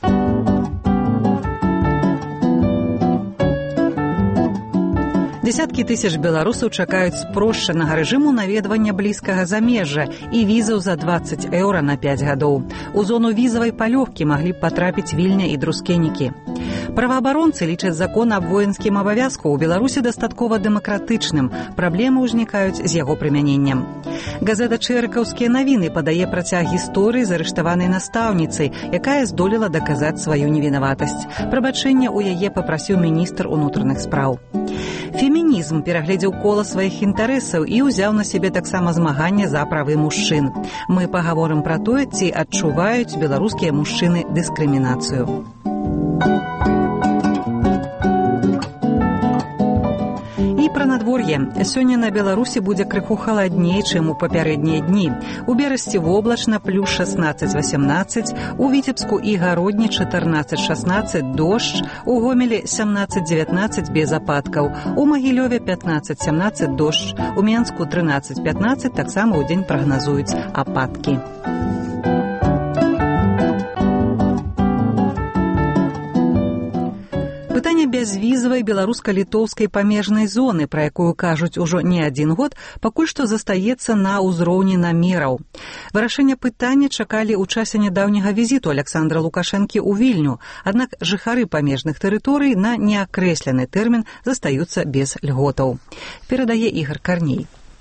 Десяткі тысяч беларусаў чакаюць спрошчанага рэжыму наведвання блізкага замежжа і візаў за двадцать еўра на пяць гадоў. У зону візавай палёгкі маглі б патрапіць Вільня і Друскенікі. Праваабаронцы лічаць закон аб воінскім абавязку ў Беларусі дастаткова дэмакратычным. Праблемы ўзнікаюць з яго прымяненнем. Газета «Чэрыкаўскія навіны» падае працяг гісторыі з арыштаванай настаўніцай, якая здолела даказаць сваю невінаватасць. Прабачэння ў яе папрасіў міністр унутраных спраў. Фемінізм перагледзеў кола сваіх інтарэсаў і ўзяў на сябе таксама змаганне за правы мужчын. Мы пагаворым пра тое, ці адчуваюць беларускія мужчыны дыскрымінацыю. Пра надвор'е. Сёння на Беларусі будзе крыху халадней, чым у папярэднія дні. У Берасці воблачна плюс шестнадцать восемнадцать, у Віцебску і Гародні чатырнаццаць шестнадцать дождж, у Гомелі семнадцать девятнадцать без ападкаў, у Магілёве пятнадцать семнадцать дождж, у Менску тринадцать пятнадцать таксама ў дзень прагназуюць ападкі. Пытанне бязвізавай беларуска-літоўскай памежнай зоны, пра якую кажуць ужо не адзін год, пакуль што застаецца на ўзроўні намераў. Вырашэнне пытання чакалі ў часе нядаўняга візіту Александра Лукашэнкі ў Вільню, аднак жыхары памежных тэрыторый на неакрэслены тэрмін застаюцца без льготаў. Перадае Ігор Карней.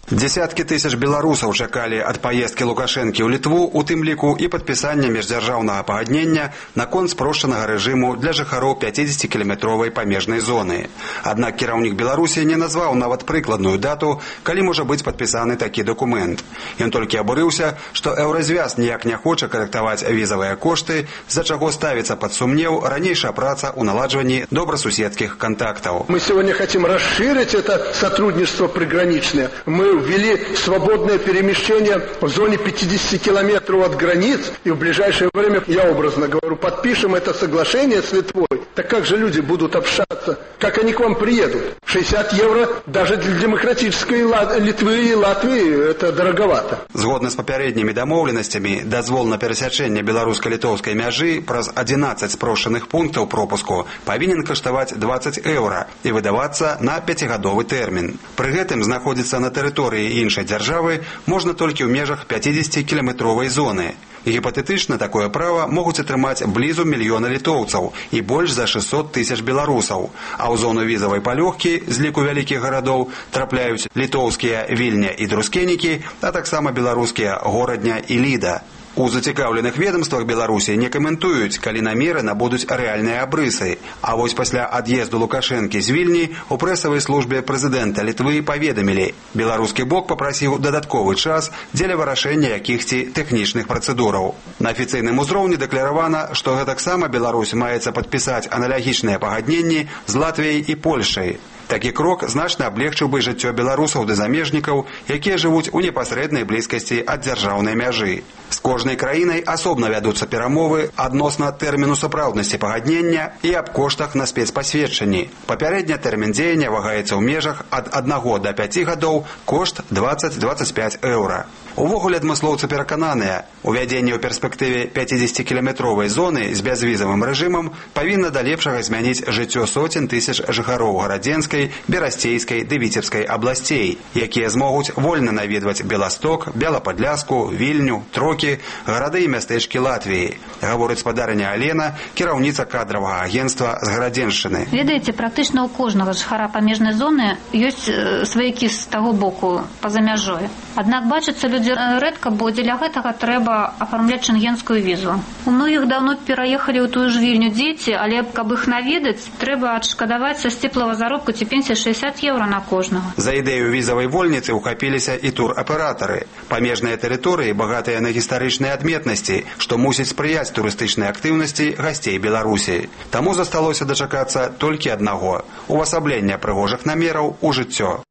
Десяткі тысяч беларусаў чакалі ад паездкі Лукашэнкі ў Літву, у тым ліку і падпісання міждзяржаўнага пагаднення наконт спрошчанага рэжыму для жыхароў пяцідзесяцікіламетровай памежнай зоны. Аднак кіраўнік Беларусі не назваў нават прыкладную дату, калі можа быць падпісаны такі дакумент. Ён толькі абурыўся, што Еўразвяз ніяк не хоча карэктаваць візавыя кошты, з-за чаго ставіцца пад сумнеў ранейшая праца ў наладжванні добрасуседскіх контактаў. Мы сегодня хотим расширить это сотрудничество приграничное. Мы ввели свободное перемещение в зоне пятидесяти километров от границ, и в ближайшее время, я образно говорю, подпишем это соглашение с Литвой. Так как же люди будут общаться? Как они к вам приедут? шестьдесят евро даже для демократической Литвы и Латвии это дороговато. Згодна з папярэднімі дамоўленасцямі, дазвол на перасячэнне беларуска-літоўскай мяжы праз адзінаццаць спрошчаных пунктаў пропуску павінен каштаваць дваццаць еўра і выдавацца на пяцігадовы тэрмін. Пры гэтым знаходзіцца на тэрыторыі іншай дзяржавы можна толькі ў межах пяцідзесяцікіламетровай зоны. Гіпатэтычна такое права могуць атрымаць блізу мільёна літоўцаў і больш за шэсцьсот тысяч беларусаў, а ў зону візавай палёгкі з ліку вялікіх гарадоў трапляюць літоўскія Вільня і Друскенікі, а таксама беларускія Горадня і Ліда. У зацікаўленых ведомствах Беларусі не каментуюць, калі намеры набудуць рэальныя абрысы. А вось пасля ад'езду Лукашэнкі з Вільні у прэсавай службе прэзідэнта Літвы паведамілі, беларускі бок папрасіў дадатковы час дзеля вырашэння якіхсьці тэхнічных працэдураў. На афіцыйным узроўні дэкларавана, што гэтаксама Беларусь маецца падпісаць аналагічныя пагадненні з Латвіяй і Польшай. Такі крок значна аблегчыў бы жыццё беларусаў ды замежнікаў, якія жывуць у непасрэднай блізкасці ад дзяржаўнай мяжы. З кожнай краінай асобна вядуцца перамовы адносна тэрміну сапраўднасці пагаднення і аб коштах на спецпасведчанні. Папярэдня тэрмін дзеяння вагаецца ў межах ад аднаго да пяці гадоў, кошт дваццаць - дваццаць пяць еўра. Увогуле адмыслоўцы перакананыя, увядзенне ў перспектыве пяцідзесяцікіламетровай зоны з бязвізавым рэжымам павінна да лепшага змяніць жыццё соцень тысяч жыхароў гарадзенскай, берасцейскай ды віцебскай абласцей, якія змогуць вольна наведваць Беласток, Белападляску, Вільню, Трокі, гарады і мястэчкі Латвіі, гаворыць спадарыня Алена, кіраўніца кадравага агенцтва з Гарадзеншчыны. Ведаеце, практычна ў кожнага жыхара памежнай зоны ёсць сваякі з таго боку па-за мяжой. Аднак бачыцца людзі рэдка, бо дзеля гэтага трэба афармляць шэнгенскую візу. У многіх даўно пераехалі ў тую ж Вільню дзеці, але каб іх наведаць, трэба адшкадаваць са сціплага заробку ці пенсіі шэсцьдзесят еўра на кожнага. За ідэю візавай вольніцы ўхапіліся і тураператары. Памежныя тэрыторыі багатыя на гістарычныя адметнасці, што мусіць спрыяць турыстычнай актыўнасці гасцей Беларусі. Таму засталося дачакацца толькі аднаго – увасаблення прыгожых намераў у жыццё.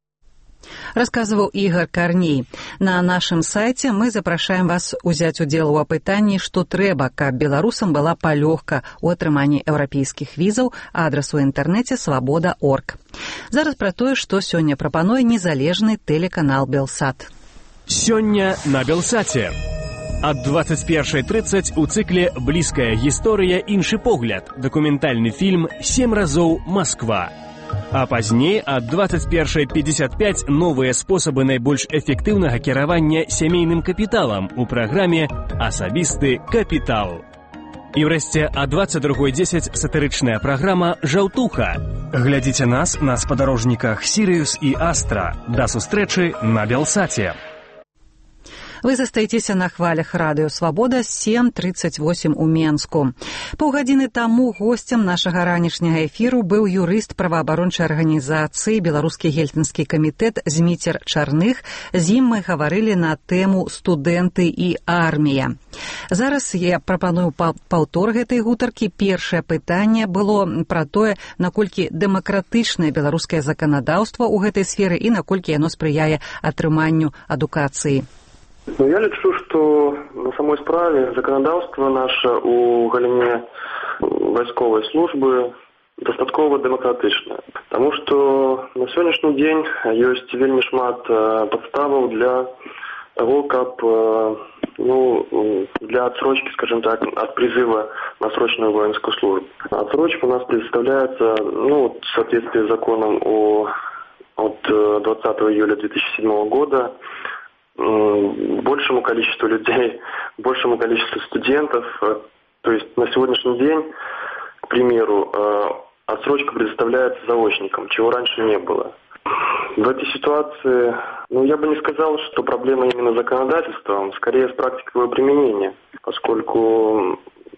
Расказваў Ігор Карней. На нашым сайце мы запрашаем вас узяць удзел у апытанні, што трэба, каб беларусам была палёгка ў атрыманні еўрапейскіх візаў, адрас у інтэрнэце свабода точка орг. Зараз пра тое, што сёння прапануе незалежны тэлеканал Белсат. Сёння на Белсаце. Ад двадцать першай тридцать у цыкле «Блізкая гісторыя. Іншы погляд» дакументальны фільм «Сем разоў Москва». А пазней ад двадцать першай пятьдесят пять новыя спосабы найбольш эфектыўнага кіравання сямейным капіталам у праграме «Асабісты капітал». І ўрэшце а двадцать другой дзесяць сатырычная праграма «Жаўтуха». Глядзіце нас на спадарожніках «Сірыус» і «Астра». Да сустрэчы на Белсаце. Вы застаецеся на хвалях радыё «Свабода» сем тридцать восемь у Менску. Паўгадзіны таму госцем нашага ранішняга эфіру быў юрыст праваабарончай арганізацыі «Беларускі гельсінскі камітэт» Зміцер Чарных. З ім мы гаварылі на тэму «Студэнты і армія». Зараз я прапаную паўтор гэтай гутаркі. Першае пытанне было пра тое, наколькі дэмакратычнае беларускае заканадаўства ў гэтай сферы і наколькі яно спрыяе атрыманню адукацыі. Ну, я лічу, што на самой справе заканадаўства наша ў галіне вайсковай службы дастаткова дэмакратычнае. Таму што на сённяшні дзень ёсць вельмі шмат падставаў для таго, каб ну, для отсрочки, скажем так, от призыва на срочную воинскую службу. Отсрочка у нас предоставляется ну, в соответствии с законом о, от двадцатого июля две тысячи седьмого года большему количеству людей, большему количеству студентов. То есть на сегодняшний день, к примеру, отсрочка предоставляется заочникам, чего раньше не было. В этой ситуации, ну, я бы не сказал, что проблема именно законодательством, скорее с практикой его применения, поскольку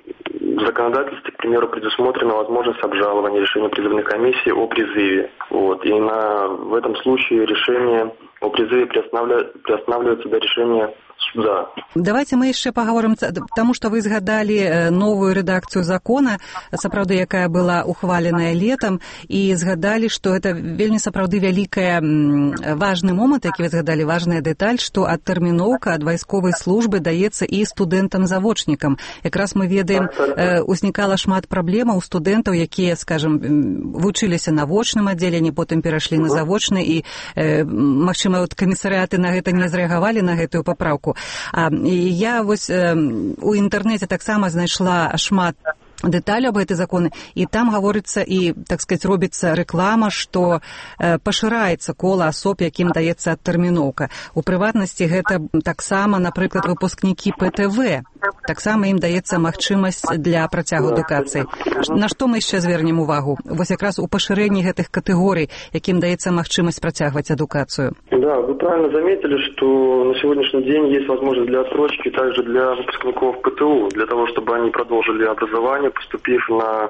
в законодательстве, к примеру, предусмотрена возможность обжалования решения призывных комиссий о призыве. Вот. И на, в этом случае решение о призыве приостанавливается, приостанавливается до решения суда. Давайте мы яшчэ паговорым, таму што вы згадалі новую рэдакцыю закона, сапраўды, якая была ухваленая летам, і згадалі, што гэта вельмі сапраўды вялікая важны момант, які вы згадалі, важная дэталь, што адтэрміноўка ад вайсковай службы даецца і студэнтам-завочнікам. Якраз мы ведаем, узнікала шмат праблемаў у студэнтаў, якія, скажам, вучыліся на вочным аддзеленні, потым перайшлі на завочны, і, магчыма, камісарыяты на гэта не зрэагавалі, на гэтую папраўку. А, я вось э, у інтэрнэце таксама знайшла шмат дэталяў аб гэтай законы, і там гаворыцца і, так сказаць, робіцца рэклама, што э, пашыраецца кола асоб, якім даецца адтэрміноўка. У прыватнасці гэта таксама, напрыклад, выпускнікі пэ тэ вэ. Таксама ім даецца магчымасць для працягу адукацыі. На што мы яшчэ звернем увагу? Вось якраз у пашырэнні гэтых катэгорый, якім даецца магчымасць працягваць адукацыю. Да, вы правильно заметили, что на сегодняшний день есть возможность для отсрочки также для выпускников пэ тэ у, для того, чтобы они продолжили образование, поступив на,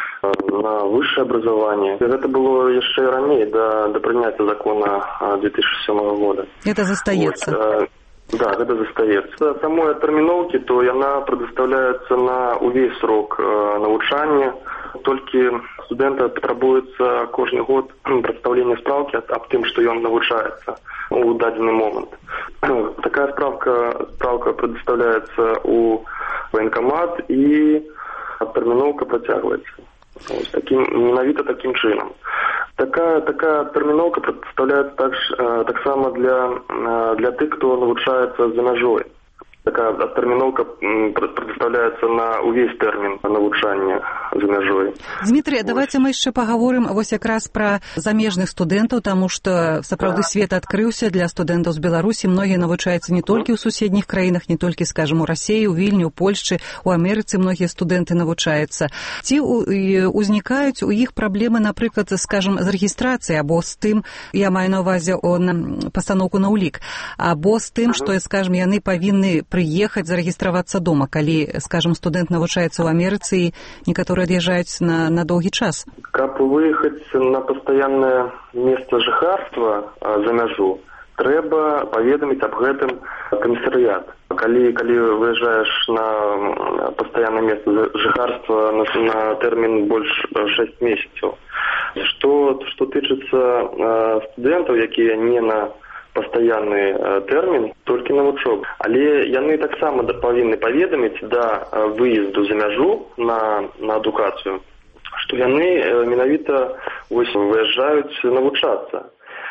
на высшее образование. Это было еще ранее, до, до принятия закона две тысячи седьмого года. Это застаецца. Вот, да, это застаецца. Самой адтэрміноўкі, то яна предоставляется на увесь срок навучання. Только студента потребуется кожный год представление справки об том, что он навучается у даденный момент. Такая справка, справка предоставляется у военкомат, и адтэрміноўка працягваецца. Таким, менавіта таким чином. Такая, такая адтэрміноўка представляется так, так само для, для тых, кто навучается за мяжой. Такая адтэрміноўка предоставляется на увесь тэрмін навучання за мяжой. Дмітрий, давайте мы яшчэ паговорым вось якраз пра замежных студэнтаў, таму што сапраўды свет адкрыўся для студэнтаў з Беларусі. Многія навучаюцца не толькі ў суседніх краінах, не толькі, скажам, у Расіі, у Вільні, у Польшчы, у Амерыцы многія студэнты навучаюцца. Ці ўзнікаюць у іх праблемы, напрыклад, скажам, з рэгістрацыяй, або з тым, я маю на ўвазе пастаноўку на ўлік, або з тым, што, скажам, яны павінны прыехаць зарэгістравацца дома, калі, скажам, студэнт навучаецца ў Амерыцы і некаторыя ад'язджаюць на, на доўгі час. Каб выехаць на пастаяннае месца жыхарства за мяжу, трэба паведаміць аб гэтым камісарыят. Калі, калі выязджаеш на пастаяннае месца жыхарства на, на тэрмін больш шэсць месяцаў. Што, што тычыцца студэнтаў, якія не на пастаянны тэрмін, толькі на вучобу. Але яны таксама павінны паведаміць да выезду за мяжу на, на адукацыю, што яны менавіта вось выязджаюць навучацца.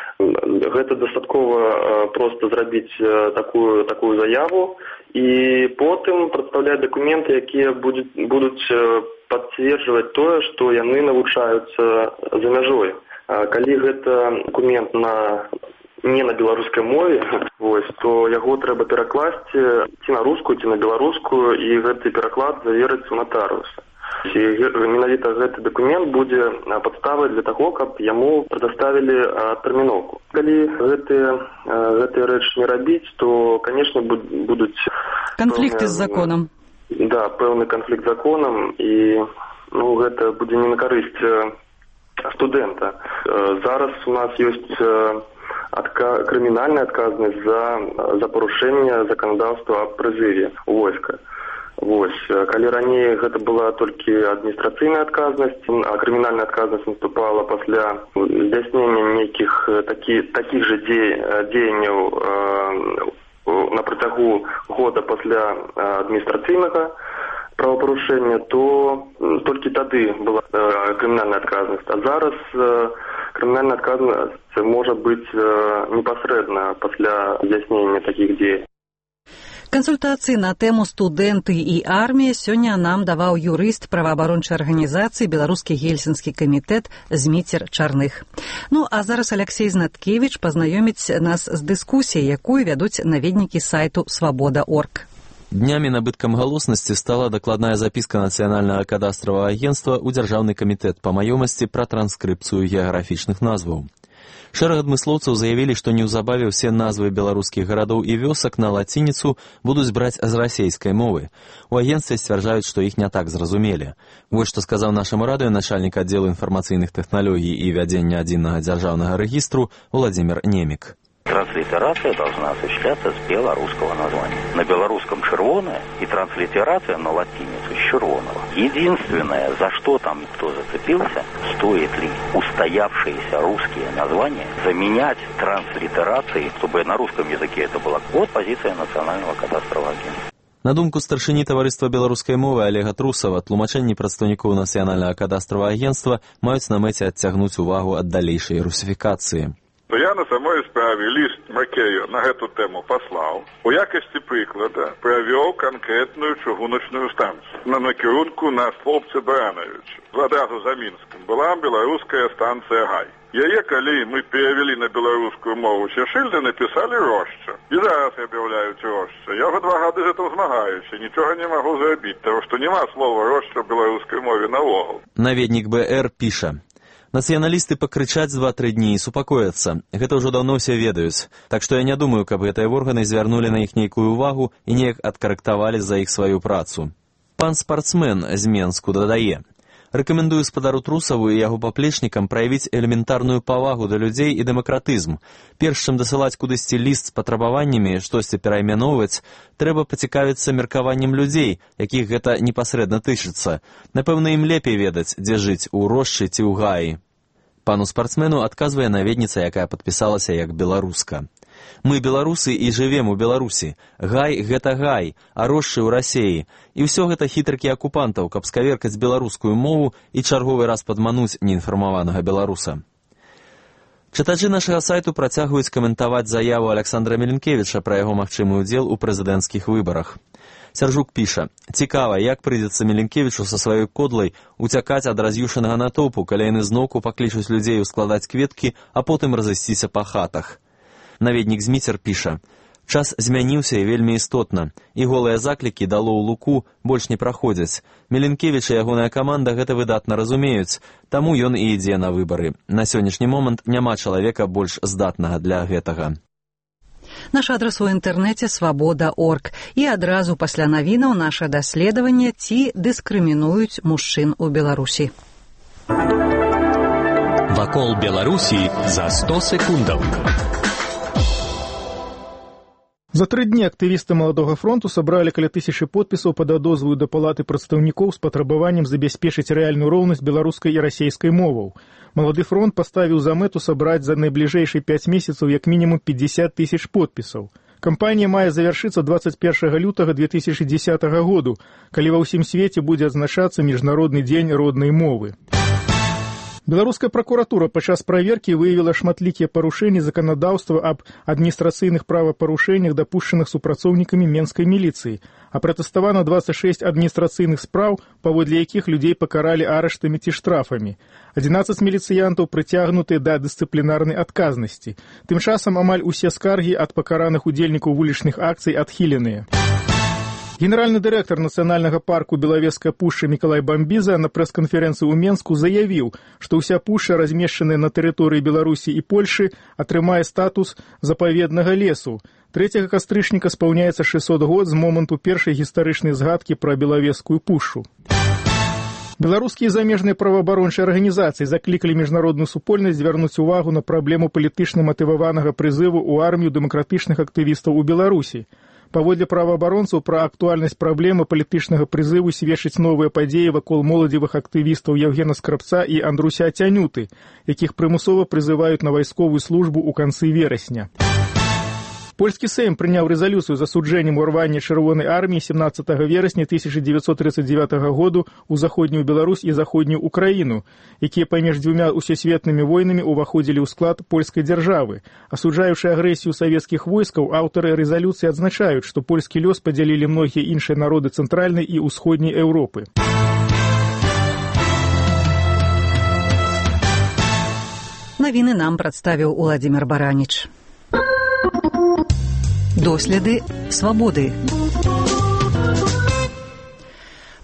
Гэта дастаткова проста зрабіць такую, такую заяву і потым прадстаўляць дакументы, якія будуць, будуць пацверджваць тое, што яны навучаюцца за мяжой. Калі гэта дакумент на не на беларускай мове, вось, то яго трэба перакласці ці на рускую, ці на беларускую, і гэты пераклад заверыць у натарыуса. І менавіта гэты дакумент будзе падставай для таго, каб яму прадаставілі адтэрміноўку. Калі гэтыя, гэтыя рэчы не рабіць, то, канешне, будуць канфлікты з законам. Да, пэўны канфлікт з законам, і ну, гэта будзе не на карысць студэнта. Зараз у нас ёсць Адка... крымінальная адказнасць за, за парушэнне заканадаўства аб прызыве у войска. Вось. Калі раней гэта была толькі адміністрацыйная адказнасць, а крымінальная адказнасць наступала пасля здзяйснення нейкіх такі, такіх жа дзей, дзеянняў э, на працягу года пасля адміністрацыйнага правапарушэння, то толькі тады была э, крымінальная адказнасць. А зараз э, крымінальная адказнасць можа быць э, непасрэдна пасля здзяйснення такіх дзеянняў. Кансультацыі на тэму студэнты і армія сёння нам даваў юрыст праваабарончай арганізацыі Беларускі гельсінскі камітэт Зміцер Чарных. Ну, а зараз Алексей Знаткевіч пазнаёміць нас з дыскусіяй, якую вядуць наведнікі сайту свабода точка орг. Днямі набыткам галоснасці стала дакладная запіска Нацыянальнага кадастравага агенцтва ў Дзяржаўны камітэт па маёмасці пра транскрыпцыю геаграфічных назваў. Шэраг адмыслоўцаў заявілі, што неўзабаве ўсе назвы беларускіх гарадоў і вёсак на лацініцу будуць браць з расейскай мовы. У агенцтве сцвярджаюць, што іх не так зразумелі. Вось што сказаў нашаму радыё начальнік аддзелу інфармацыйных тэхналогій і вядзення адзінага дзяржаўнага рэгістру Владзімір Немік. Транслитерация должна осуществляться с белорусского названия. На белорусском червоное и транслитерация на латиницу с червоного. Единственное, за что там кто зацепился, стоит ли устоявшиеся русские названия заменять транслитерацией, чтобы на русском языке это была. Вот позиция Национального кадастрового агентства. На думку старшыні таварыства беларускай мовы Олега Трусава, тлумачэнні прадстаўнікоў Нацыянальнага кадастровага агентства маюць на мэце адцягнуць увагу ад далейшай русифікацыі. То я на самой справе ліст Макею на гэту тэму паслаў. У якасці прыклада правёў канкрэтную чыгуначную станцыю на накірунку на Слопцы Барановича. Адразу за Мінскам была беларуская станцыя Гай. Яе, калі мы перавялі на беларускую мову усе шыльды, напісалі Рошча. І зараз аб'яўляюць Рошча. Я ўжо два гады з гэтым змагаюся, нічога не магу зрабіць, тому што няма слова Рошча ў беларускай мове наогул. Наведнік Бэ Эр піша: нацыяналісты пакрычаць два-тры дні і супакояцца. Гэта ўжо даўно ўсе ведаюць. Так што я не думаю, каб гэтыя органы звярнулі на іх нейкую ўвагу і неяк адкарэктавалі за іх сваю працу. Пан спартсмен з Менску дадае: рэкамендую спадару Трусаву і яго паплечнікам праявіць элементарную павагу да людзей і дэмакратызм. Перш чым дасылаць кудысьці ліст з патрабаваннямі, штосьці перайменоўваць, трэба пацікавіцца меркаваннем людзей, якіх гэта непасрэдна тычыцца. Напэўна, ім лепей ведаць, дзе жыць, у Рошчы ці ў Гаі. Пану спартсмену адказвае наведніца, якая падпісалася як беларуска. Мы беларусы і жывем у Беларусі. Гай – гэта Гай, а Рошчы ў Расеі. І ўсё гэта хітрыкі акупантаў, каб скаверкаць беларускую мову і чарговы раз падмануць неінфармаванага беларуса. Чытачы нашага сайту працягваюць каментаваць заяву Александра Меленкевіча пра яго магчымы ўдзел у прэзідэнцкіх выбарах. Сяржук піша: цікава, як прыйдзецца Меленкевічу са сваёй кодлай уцякаць ад раз'юшанага натоўпу, калі яны зноўку паклічуць людзей ускладаць кветкі, а потым разысціся па хатах. Наведнік Зміцер піша: час змяніўся і вельмі істотна, і голыя заклікі «дало ў луку» больш не праходзяць. Меленкевіч і ягоная каманда гэта выдатна разумеюць, таму ён і ідзе на выбары. На сённяшні момант няма чалавека больш здатнага для гэтага. Наш адрас у інтэрнэце свабода точка орг. І адразу пасля навінаў наша даследаванне, ці дыскрымінуюць мужчын у Беларусі. Вакол Беларусі за сто секундаў. За тры дні актывісты Маладога фронту сабралі каля тысячы подпісаў пад адозваю да палаты прадстаўнікоў з патрабаваннем забяспечыць рэальную роўнасць беларускай і расейскай моваў. Малады фронт паставіў за мэту сабраць за найбліжэйшыя пяць месяцаў як мінімум пятьдесят тысяч подпісаў. Кампанія мае завяршыцца двадцать першага лютага две тысячи десятого году, калі ва ўсім свеце будзе адзначацца міжнародны дзень роднай мовы. Беларуская пракуратура падчас праверкі выявіла шматлікія парушэнні заканадаўства аб адміністрацыйных правапарушэннях, дапушчаных супрацоўнікамі менскай міліцыі. Апратэставана двадцать шесть адміністрацыйных спраў, паводле якіх людзей пакаралі арыштамі ці штрафамі. адзінаццаць міліцыянтаў прыцягнутыя да дысцыплінарнай адказнасці. Тым часам амаль усе скаргі ад пакараных удзельнікаў вулічных акцый адхіленыя. Генеральны дырэктар нацыянальнага парку Белавежская пушча Мікалай Бамбіза на прэс-канферэнцыі ў Менску заявіў, што ўся пушча, размешчаная на тэрыторыі Беларусі і Польшы, атрымае статус запаведнага лесу. трэцяга кастрычніка спаўняецца шэсцьсот год з моманту першай гістарычнай згадкі пра Белавежскую пушчу. Беларускія замежныя праваабарончыя арганізацыі заклікалі міжнародную супольнасць звярнуць увагу на праблему палітычна матываванага прызыву ў армію дэмакратычных актывістаў у Беларусі. Паводле праваабаронцаў, пра актуальнасць праблемы палітычнага прызыву сведчаць новыя падзеі вакол моладзевых актывістаў Яўгена Скрабца і Андруся Цянюты, якіх прымусова прызываюць на вайсковую службу ў канцы верасня. Польскі Сейм прыняў рэзалюцыю з асуджэннем урвання чырвонай арміі семнадцатага верасня тысяча девятьсот тридцать девятого году ў заходнюю Беларусь і заходнюю Украіну, якія паміж дзвюмя усесветнымі войнамі ўваходзілі ў склад польскай дзяржавы. Асуджаючы агрэсію савецкіх войскаў, аўтары рэзалюцыі адзначаюць, што польскі лёс падзялілі многія іншыя народы цэнтральнай і ўсходняй Еўропы. Навіны нам прадставіў Уладзімір Бараніч. Доследы свабоды.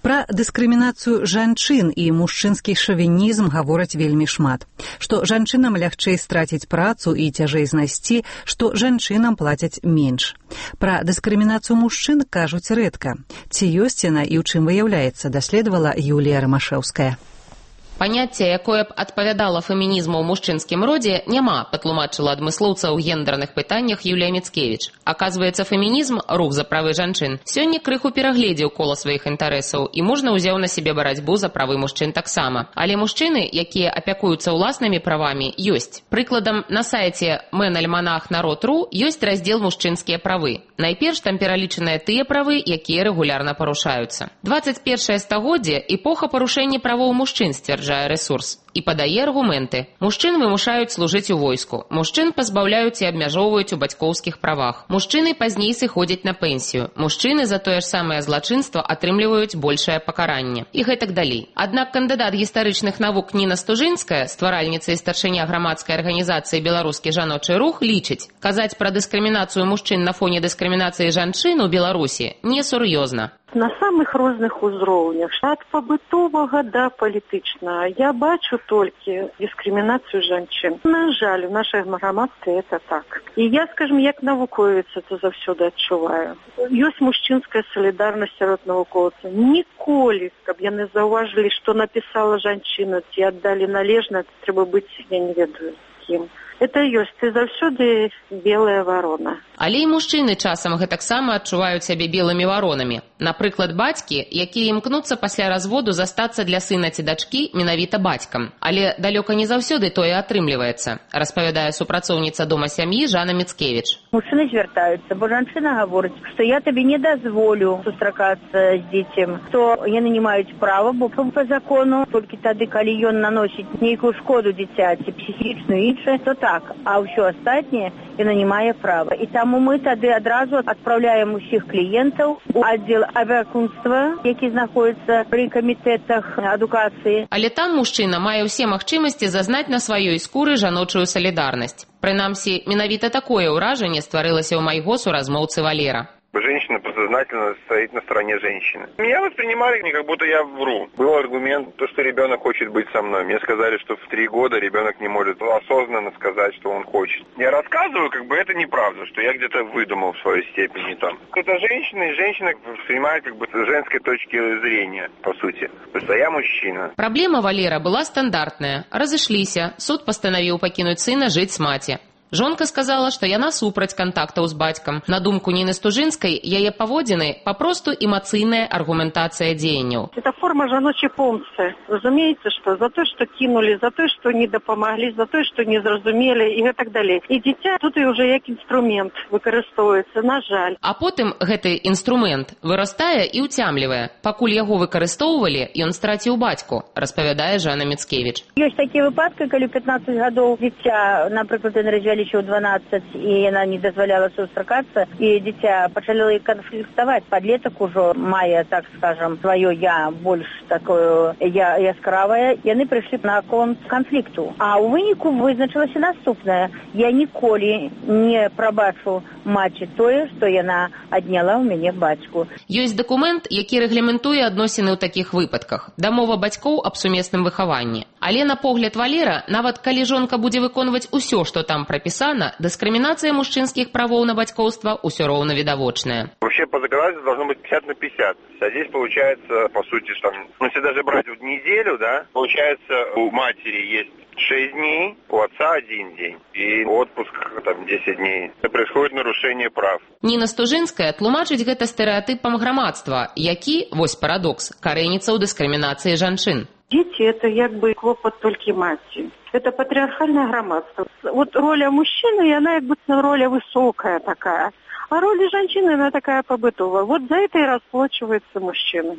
Пра дыскрымінацыю жанчын і мужчынскі шавінізм гавораць вельмі шмат. Што жанчынам лягчэй страціць працу і цяжэй знайсці, што жанчынам плацяць менш. Пра дыскрымінацыю мужчын кажуць рэдка. Ці ёсць яна і ў чым выяўляецца, даследавала Юлія Рамашэўская. Паняцце, якое б адпавядала фемінізму ў мужчынскім родзе, няма, патлумачыла адмыслоўца ў гендерных пытаннях Юлія Міцкевіч. Аказваецца, фемінізм, рух за правы жанчын, сёння крыху перагледзеў кола сваіх інтарэсаў і можна ўзяў на сябе барацьбу за правы мужчын таксама. Але мужчыны, якія апякуюцца ўласнымі правамі, ёсць. Прыкладам, на сайце Мэн-Альманах Народ.ру ёсць раздзел «Мужчынскія правы». Найперш там пералічаныя тыя правы, якія рэгулярна парушаюцца. дваццаць першае стагоддзе – эпоха парушэння правоў мужчын, сцвярджае рэсурс. І падае аргументы. Мужчын вымушаюць служыць у войску. Мужчын пазбаўляюць і абмяжоўваюць у бацькоўскіх правах. Мужчыны пазней сыходзяць на пенсію. Мужчыны за тое ж самае злачынства атрымліваюць большае пакаранне. І гэтак далей. Аднак кандыдат гістарычных навук Ніна Стужынская, стваральніца і старшыня грамадскай арганізацыі «Беларускі жаночы рух», лічыць, казаць пра дыскрымінацыю мужчын на фоне дыскрымінацыі жанчын у Беларусі несур'ёзна. На самых розных узроўнях, ад пабытовага да палітычнага, я бачу толькі дыскрымінацыю жанчын. На жаль, у нашай грамадстве это так. І я, скажем, як навуковец это заўсёды адчуваю. Ёсць мужчынская салідарнасць сярод навукоўцаў. Ніколі, каб яны заўважылі, што напісала жанчына, ці аддалі належна, трэба быць, я не ведаю, кім. Это ёсць, ты заўсёды белая варона. Але і мужчыны часам гэтаксама адчуваюць сябе белымі варонамі. Напрыклад, бацькі, якія імкнуцца пасля разводу застацца для сына ці дачкі менавіта бацькам. Але далёка не заўсёды тое атрымліваецца, распавядае супрацоўніца дома сям'і Жанна Міцкевіч. Мужчыны звяртаюцца, бо жанчына гаворыць, што я табе не дазволю сустракацца з дзіцем, што яны не маюць права, бо па закону толькі тады, калі ён наносіць нейкую шкоду дзіцяці, псіхічную і іншае, то так, а ўсё астатняе яна не мае права. І таму мы тады адразу адпраўляем усіх кліентаў у аддзел авіакунства, які знаходіцца пры камітэтах адукацыі. Але там мужчына мае ўсе магчымасці зазнаць на сваёй скуры жаночую салідарнасць. Прынамсі, менавіта такое ўражанне стварылася ў майго суразмоўцы Валера. Женщина подсознательно стоит на стороне женщины. Меня воспринимали, как будто я вру. Был аргумент, то, что ребенок хочет быть со мной. Мне сказали, что в три года ребенок не может осознанно сказать, что он хочет. Я рассказываю, как бы это неправда, что я где-то выдумал в своей степени там. Это женщина, и женщина воспринимает как бы с женской точки зрения, по сути. То есть, а я мужчина. Проблема Валера была стандартная. Разышліся. Суд пастанавіў пакінуць сына жыць з маці. Жонка сказала, што яна супраць кантактаў з бацькам. На думку Ніны Стужынскай, яе паводзіны папросту эмацыйная аргументацыя дзеянняў. Это форма жаночай помсты. Разумеется, что за то, что кинули, за то, что не дапамаглі, за то, что не зразумелі і так далее. І дзіця тут і уже як інструмент выкарыстоўваецца, на жаль. А потым гэты інструмент вырастае і ўцямлівае. Пакуль яго выкарыстоўвалі, ён страціў бацьку, распавядае Жанна Міцкевіч. Ёсць такія выпадкі, калі пятнадцаць гадоў дзіця, напрыклад, нараджалі еще в дванадцать, и она не дозволяла сустракаться, и дитя почали конфликтовать. Подлеток уже, мая, так скажем, свое я больше такое я яскравое, и они пришли на конт конфликту. А у вынику вызначилось наступное. Я николи не пробачу маці тое, што яна адняла ў мяне бацьку. Ёсць дакумент, які рэгламентуе адносіны ў такіх выпадках. Дамова бацькоў аб сумесным выхаванні. Але на погляд Валера, нават калі жонка будзе выконваць усё, што там прапісана, дыскрымінацыя мужчынскіх правоў на бацькоўства ўсё роўна відавочная. Вообще по законодательству должно быть пятьдесят на пятьдесят. А здесь получается, по сути, там, ну, если даже брать вот неделю, да, получается, у матери есть шесть дней, у отца один день. И отпуск там десять дней. Это происходит нарушение прав. Ніна Стужынская тлумачыць гэта стэрэатыпам грамадства, які, вось парадокс, карэніцца ў дыскрымінацыі жанчын. Дети – это як бы клопот только мати. Это патриархальное громадство. Вот роль мужчины, она как бы роль высокая такая. А роль женщины, она такая побытовая. Вот за это и расплачивается мужчина.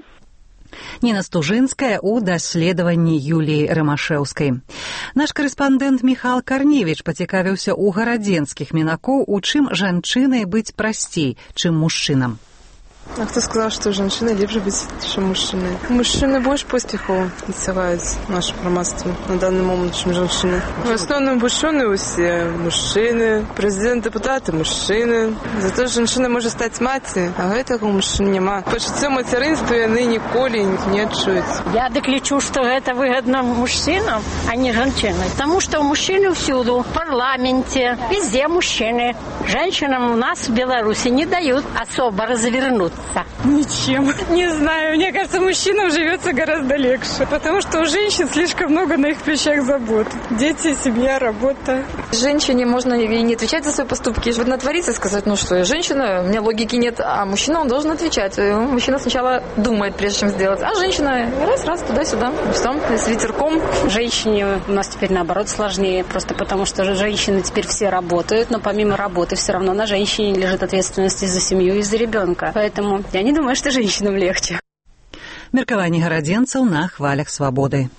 Ніна Стужынская у даследаванні Юліі Рамашэўскай. Наш корэспандэнт Міхал Карневіч пацікавіўся ў гарадзенскіх мінакоў, у чым жанчынай быць прасцей, чым мужчынам. А кто сказал, что женщины лучше быть, чем мужчины? Мужчины больше поспехов достигают в нашем громадстве на данный момент, чем женщины. В основном ученые все мужчины, президент-депутаты мужчины. Зато женщина может стать матерью, а этого мужчин нема. Почти материнство они николи не чуют. Я докличу, что это выгодно мужчинам, а не женщинам. Потому что мужчины всюду, в парламенте, везде мужчины. Женщинам у нас в Беларуси не дают особо развернуться. Ничем. Не знаю. Мне кажется, мужчинам живется гораздо легче. Потому что у женщин слишком много на их плечах забот. Дети, семья, работа. Женщине можно и не отвечать за свои поступки. Вот натвориться и сказать, ну что, я женщина, у меня логики нет. А мужчина, он должен отвечать. Мужчина сначала думает, прежде чем сделать. А женщина раз-раз туда-сюда. Все, с ветерком. Женщине у нас теперь наоборот сложнее. Просто потому что женщины теперь все работают. Но помимо работы все равно на женщине лежит ответственность и за семью, и за ребенка. Поэтому я не думаю, что женщинам легче. Меркаванне гарадзенцаў на хвалях свабоды.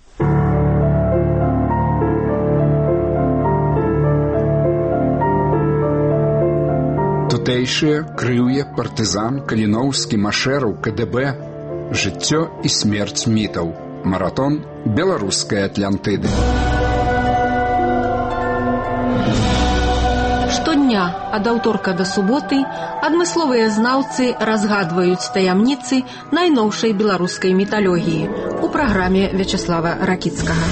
Тутэйшыя, крыўе, партызан, каліноўскі, машэраў, КДБ, жыццё і смерць мітаў. Маратон беларускай Атлантыды. Штодня ад аўторка да суботы адмысловыя знаўцы разгадваюць таямніцы найноўшай беларускай міталогіі у праграме Вячеслава Ракіцкага.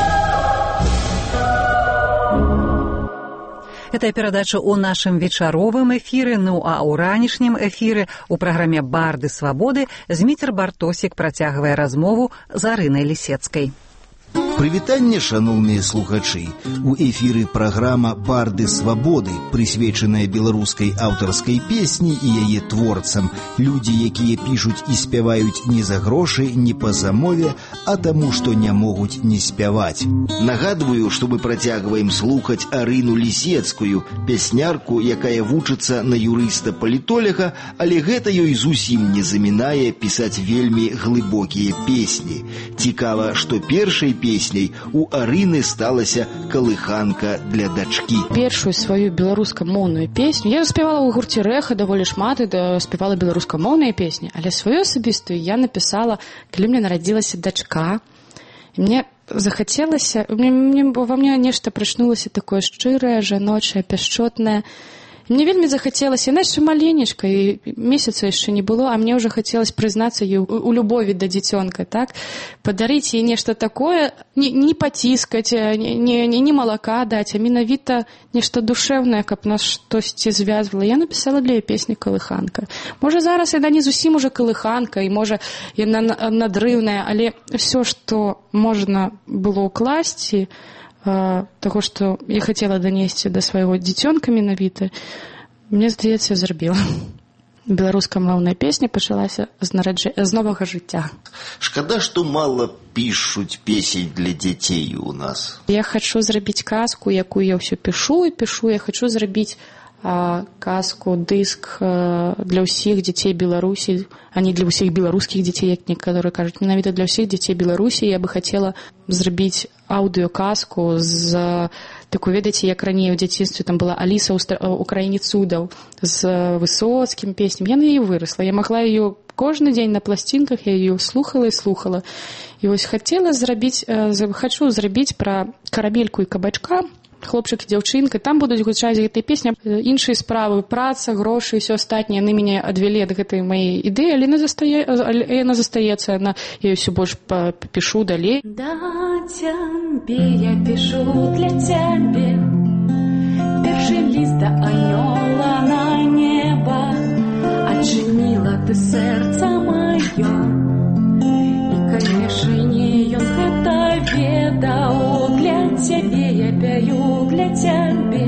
Это перадача ў нашым вечаровым эфіры, ну а ў ранішнім эфіры у праграме «Барды свабоды» Зміцер Бартосік працягвае размову з Арынай Лісецкай. Прывітанне, шаноўныя слухачы. У эфіры праграма «Барды свабоды», прысвечаная беларускай аўтарскай песні і яе творцам. Людзі, якія пішуць і спяваюць не за грошы, не па замове, а таму, што не могуць не спяваць. Нагадваю, што мы працягваем слухаць Арыну Лісецкую, пяснярку, якая вучыцца на юрыста-палітоляга, але гэта ёй зусім не замінае пісаць вельмі глыбокія песні. Цікава, што першай песняй у Арыны сталася калыханка для дачкі. Першую сваю беларускамоўную песню я спявала ў гурце Рэха даволі шмат і спявала беларускамоўныя песні, але сваю асабістую я напісала, калі мне нарадзілася дачка. І мне захацелася, мне, мне, ва мне нешта прачнулася такое шчырае, жаночае, пяшчотнае. Мне вельмі захацелася, яна яшчэ маленечка, і месяца яшчэ не было, а мне ўжо хацелася прызнацца ёй у любові да дзіцёнка, так? Падарыць ей нешта такое, не, не паціскаць, не, не, не малака даць, а менавіта нешта душэўнае, каб нас штосьці звязвала. Я напісала для яе песні «Калыханка». Можа, зараз яна не зусім уже калыханка, і можа, яна надрыўная, але ўсё, што можна было ўкласці, таго, што я хацела данесці да свайго дзіцёнка менавіта, мне здаецца, я зрабіла. Беларускамоўная песня пачалася з, нараджэ... з новага жыцця. Шкада, што мала пішуць песень для дзяцей у нас. Я хачу зрабіць казку, якую я ўсё пішу і пішу. Я хачу зрабіць а, казку, дыск а, для ўсіх дзяцей Беларусі, а не для ўсіх беларускіх дзяцей, як некаторыя кажуць. Менавіта для ўсіх дзяцей Беларусі я бы хацела зрабіць аўдыёказку з такой, ведаеце, як раней у дзяцінстве там была Аліса ў краіне цудаў з Высоцкім песням. Я на яе вырасла. Я магла яе кожны дзень на пласцінках, я яе слухала і слухала. І вось хацела зрабіць, хачу зрабіць пра карамельку і кабачка, хлопчык і дзяўчынка, там будуць гучаць гэтай песні, іншыя справы, праца, грошы і ўсё астатняе, яны мяне адвялі ад гэтай маёй ідэі, але яна застае, яна застаецца, яна, я ўсё больш пішу далей. Да, цябе я пішу для цябе першы ліст да анёла на неба, адчыніла ты сэрца маё, і, канешне, ён гэта ведаў. Для цябе я пяю, для цябе,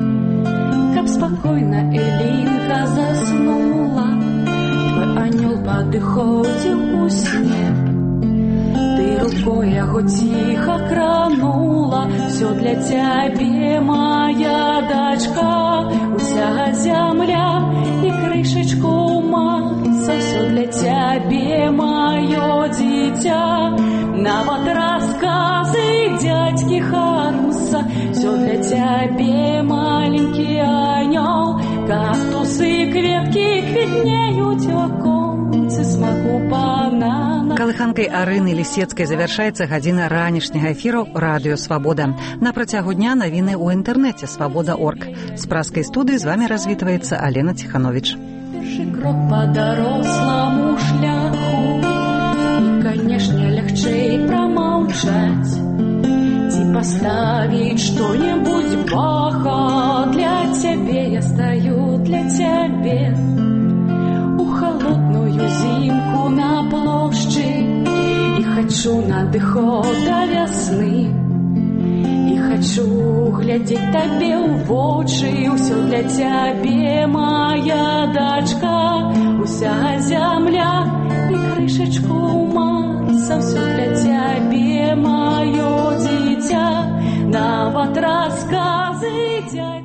каб спакойна Элінка заснула, твой анёл падыходзіў у сне, ты рукой яго ціха кранула, всё для цябе, моя дачка, уся зямля і крышачку мацца, всё для цябе, маё дзіця, нават расказы дядьки Хармса, всё для цябе, маленький анёл, кактусы, кветки квітнеють у оконцы смаку банана. Калыханкай Арыны Лісецкай завяршаецца гадзіна ранішняга эфіру радыё Свабода. На працягу дня навіны ў інтэрнэце свабода точка орг. З праскай студыі з вамі развітваецца Алена Ціхановіч. Першы крок па дарослому шляху, і, канешне, лягчэй прамаўчаць, ці паставіць што-небудзь баха. Для цябе я стаю, для цябе у холодную зімку на плошчы, і хачу надыход да вясны, і хачу глядзець табе ў вочы. Усё для цябе, моя дачка, уся зямля і крышачку Марса. Всё для цябе, маё дзіця, нават расказы дзя.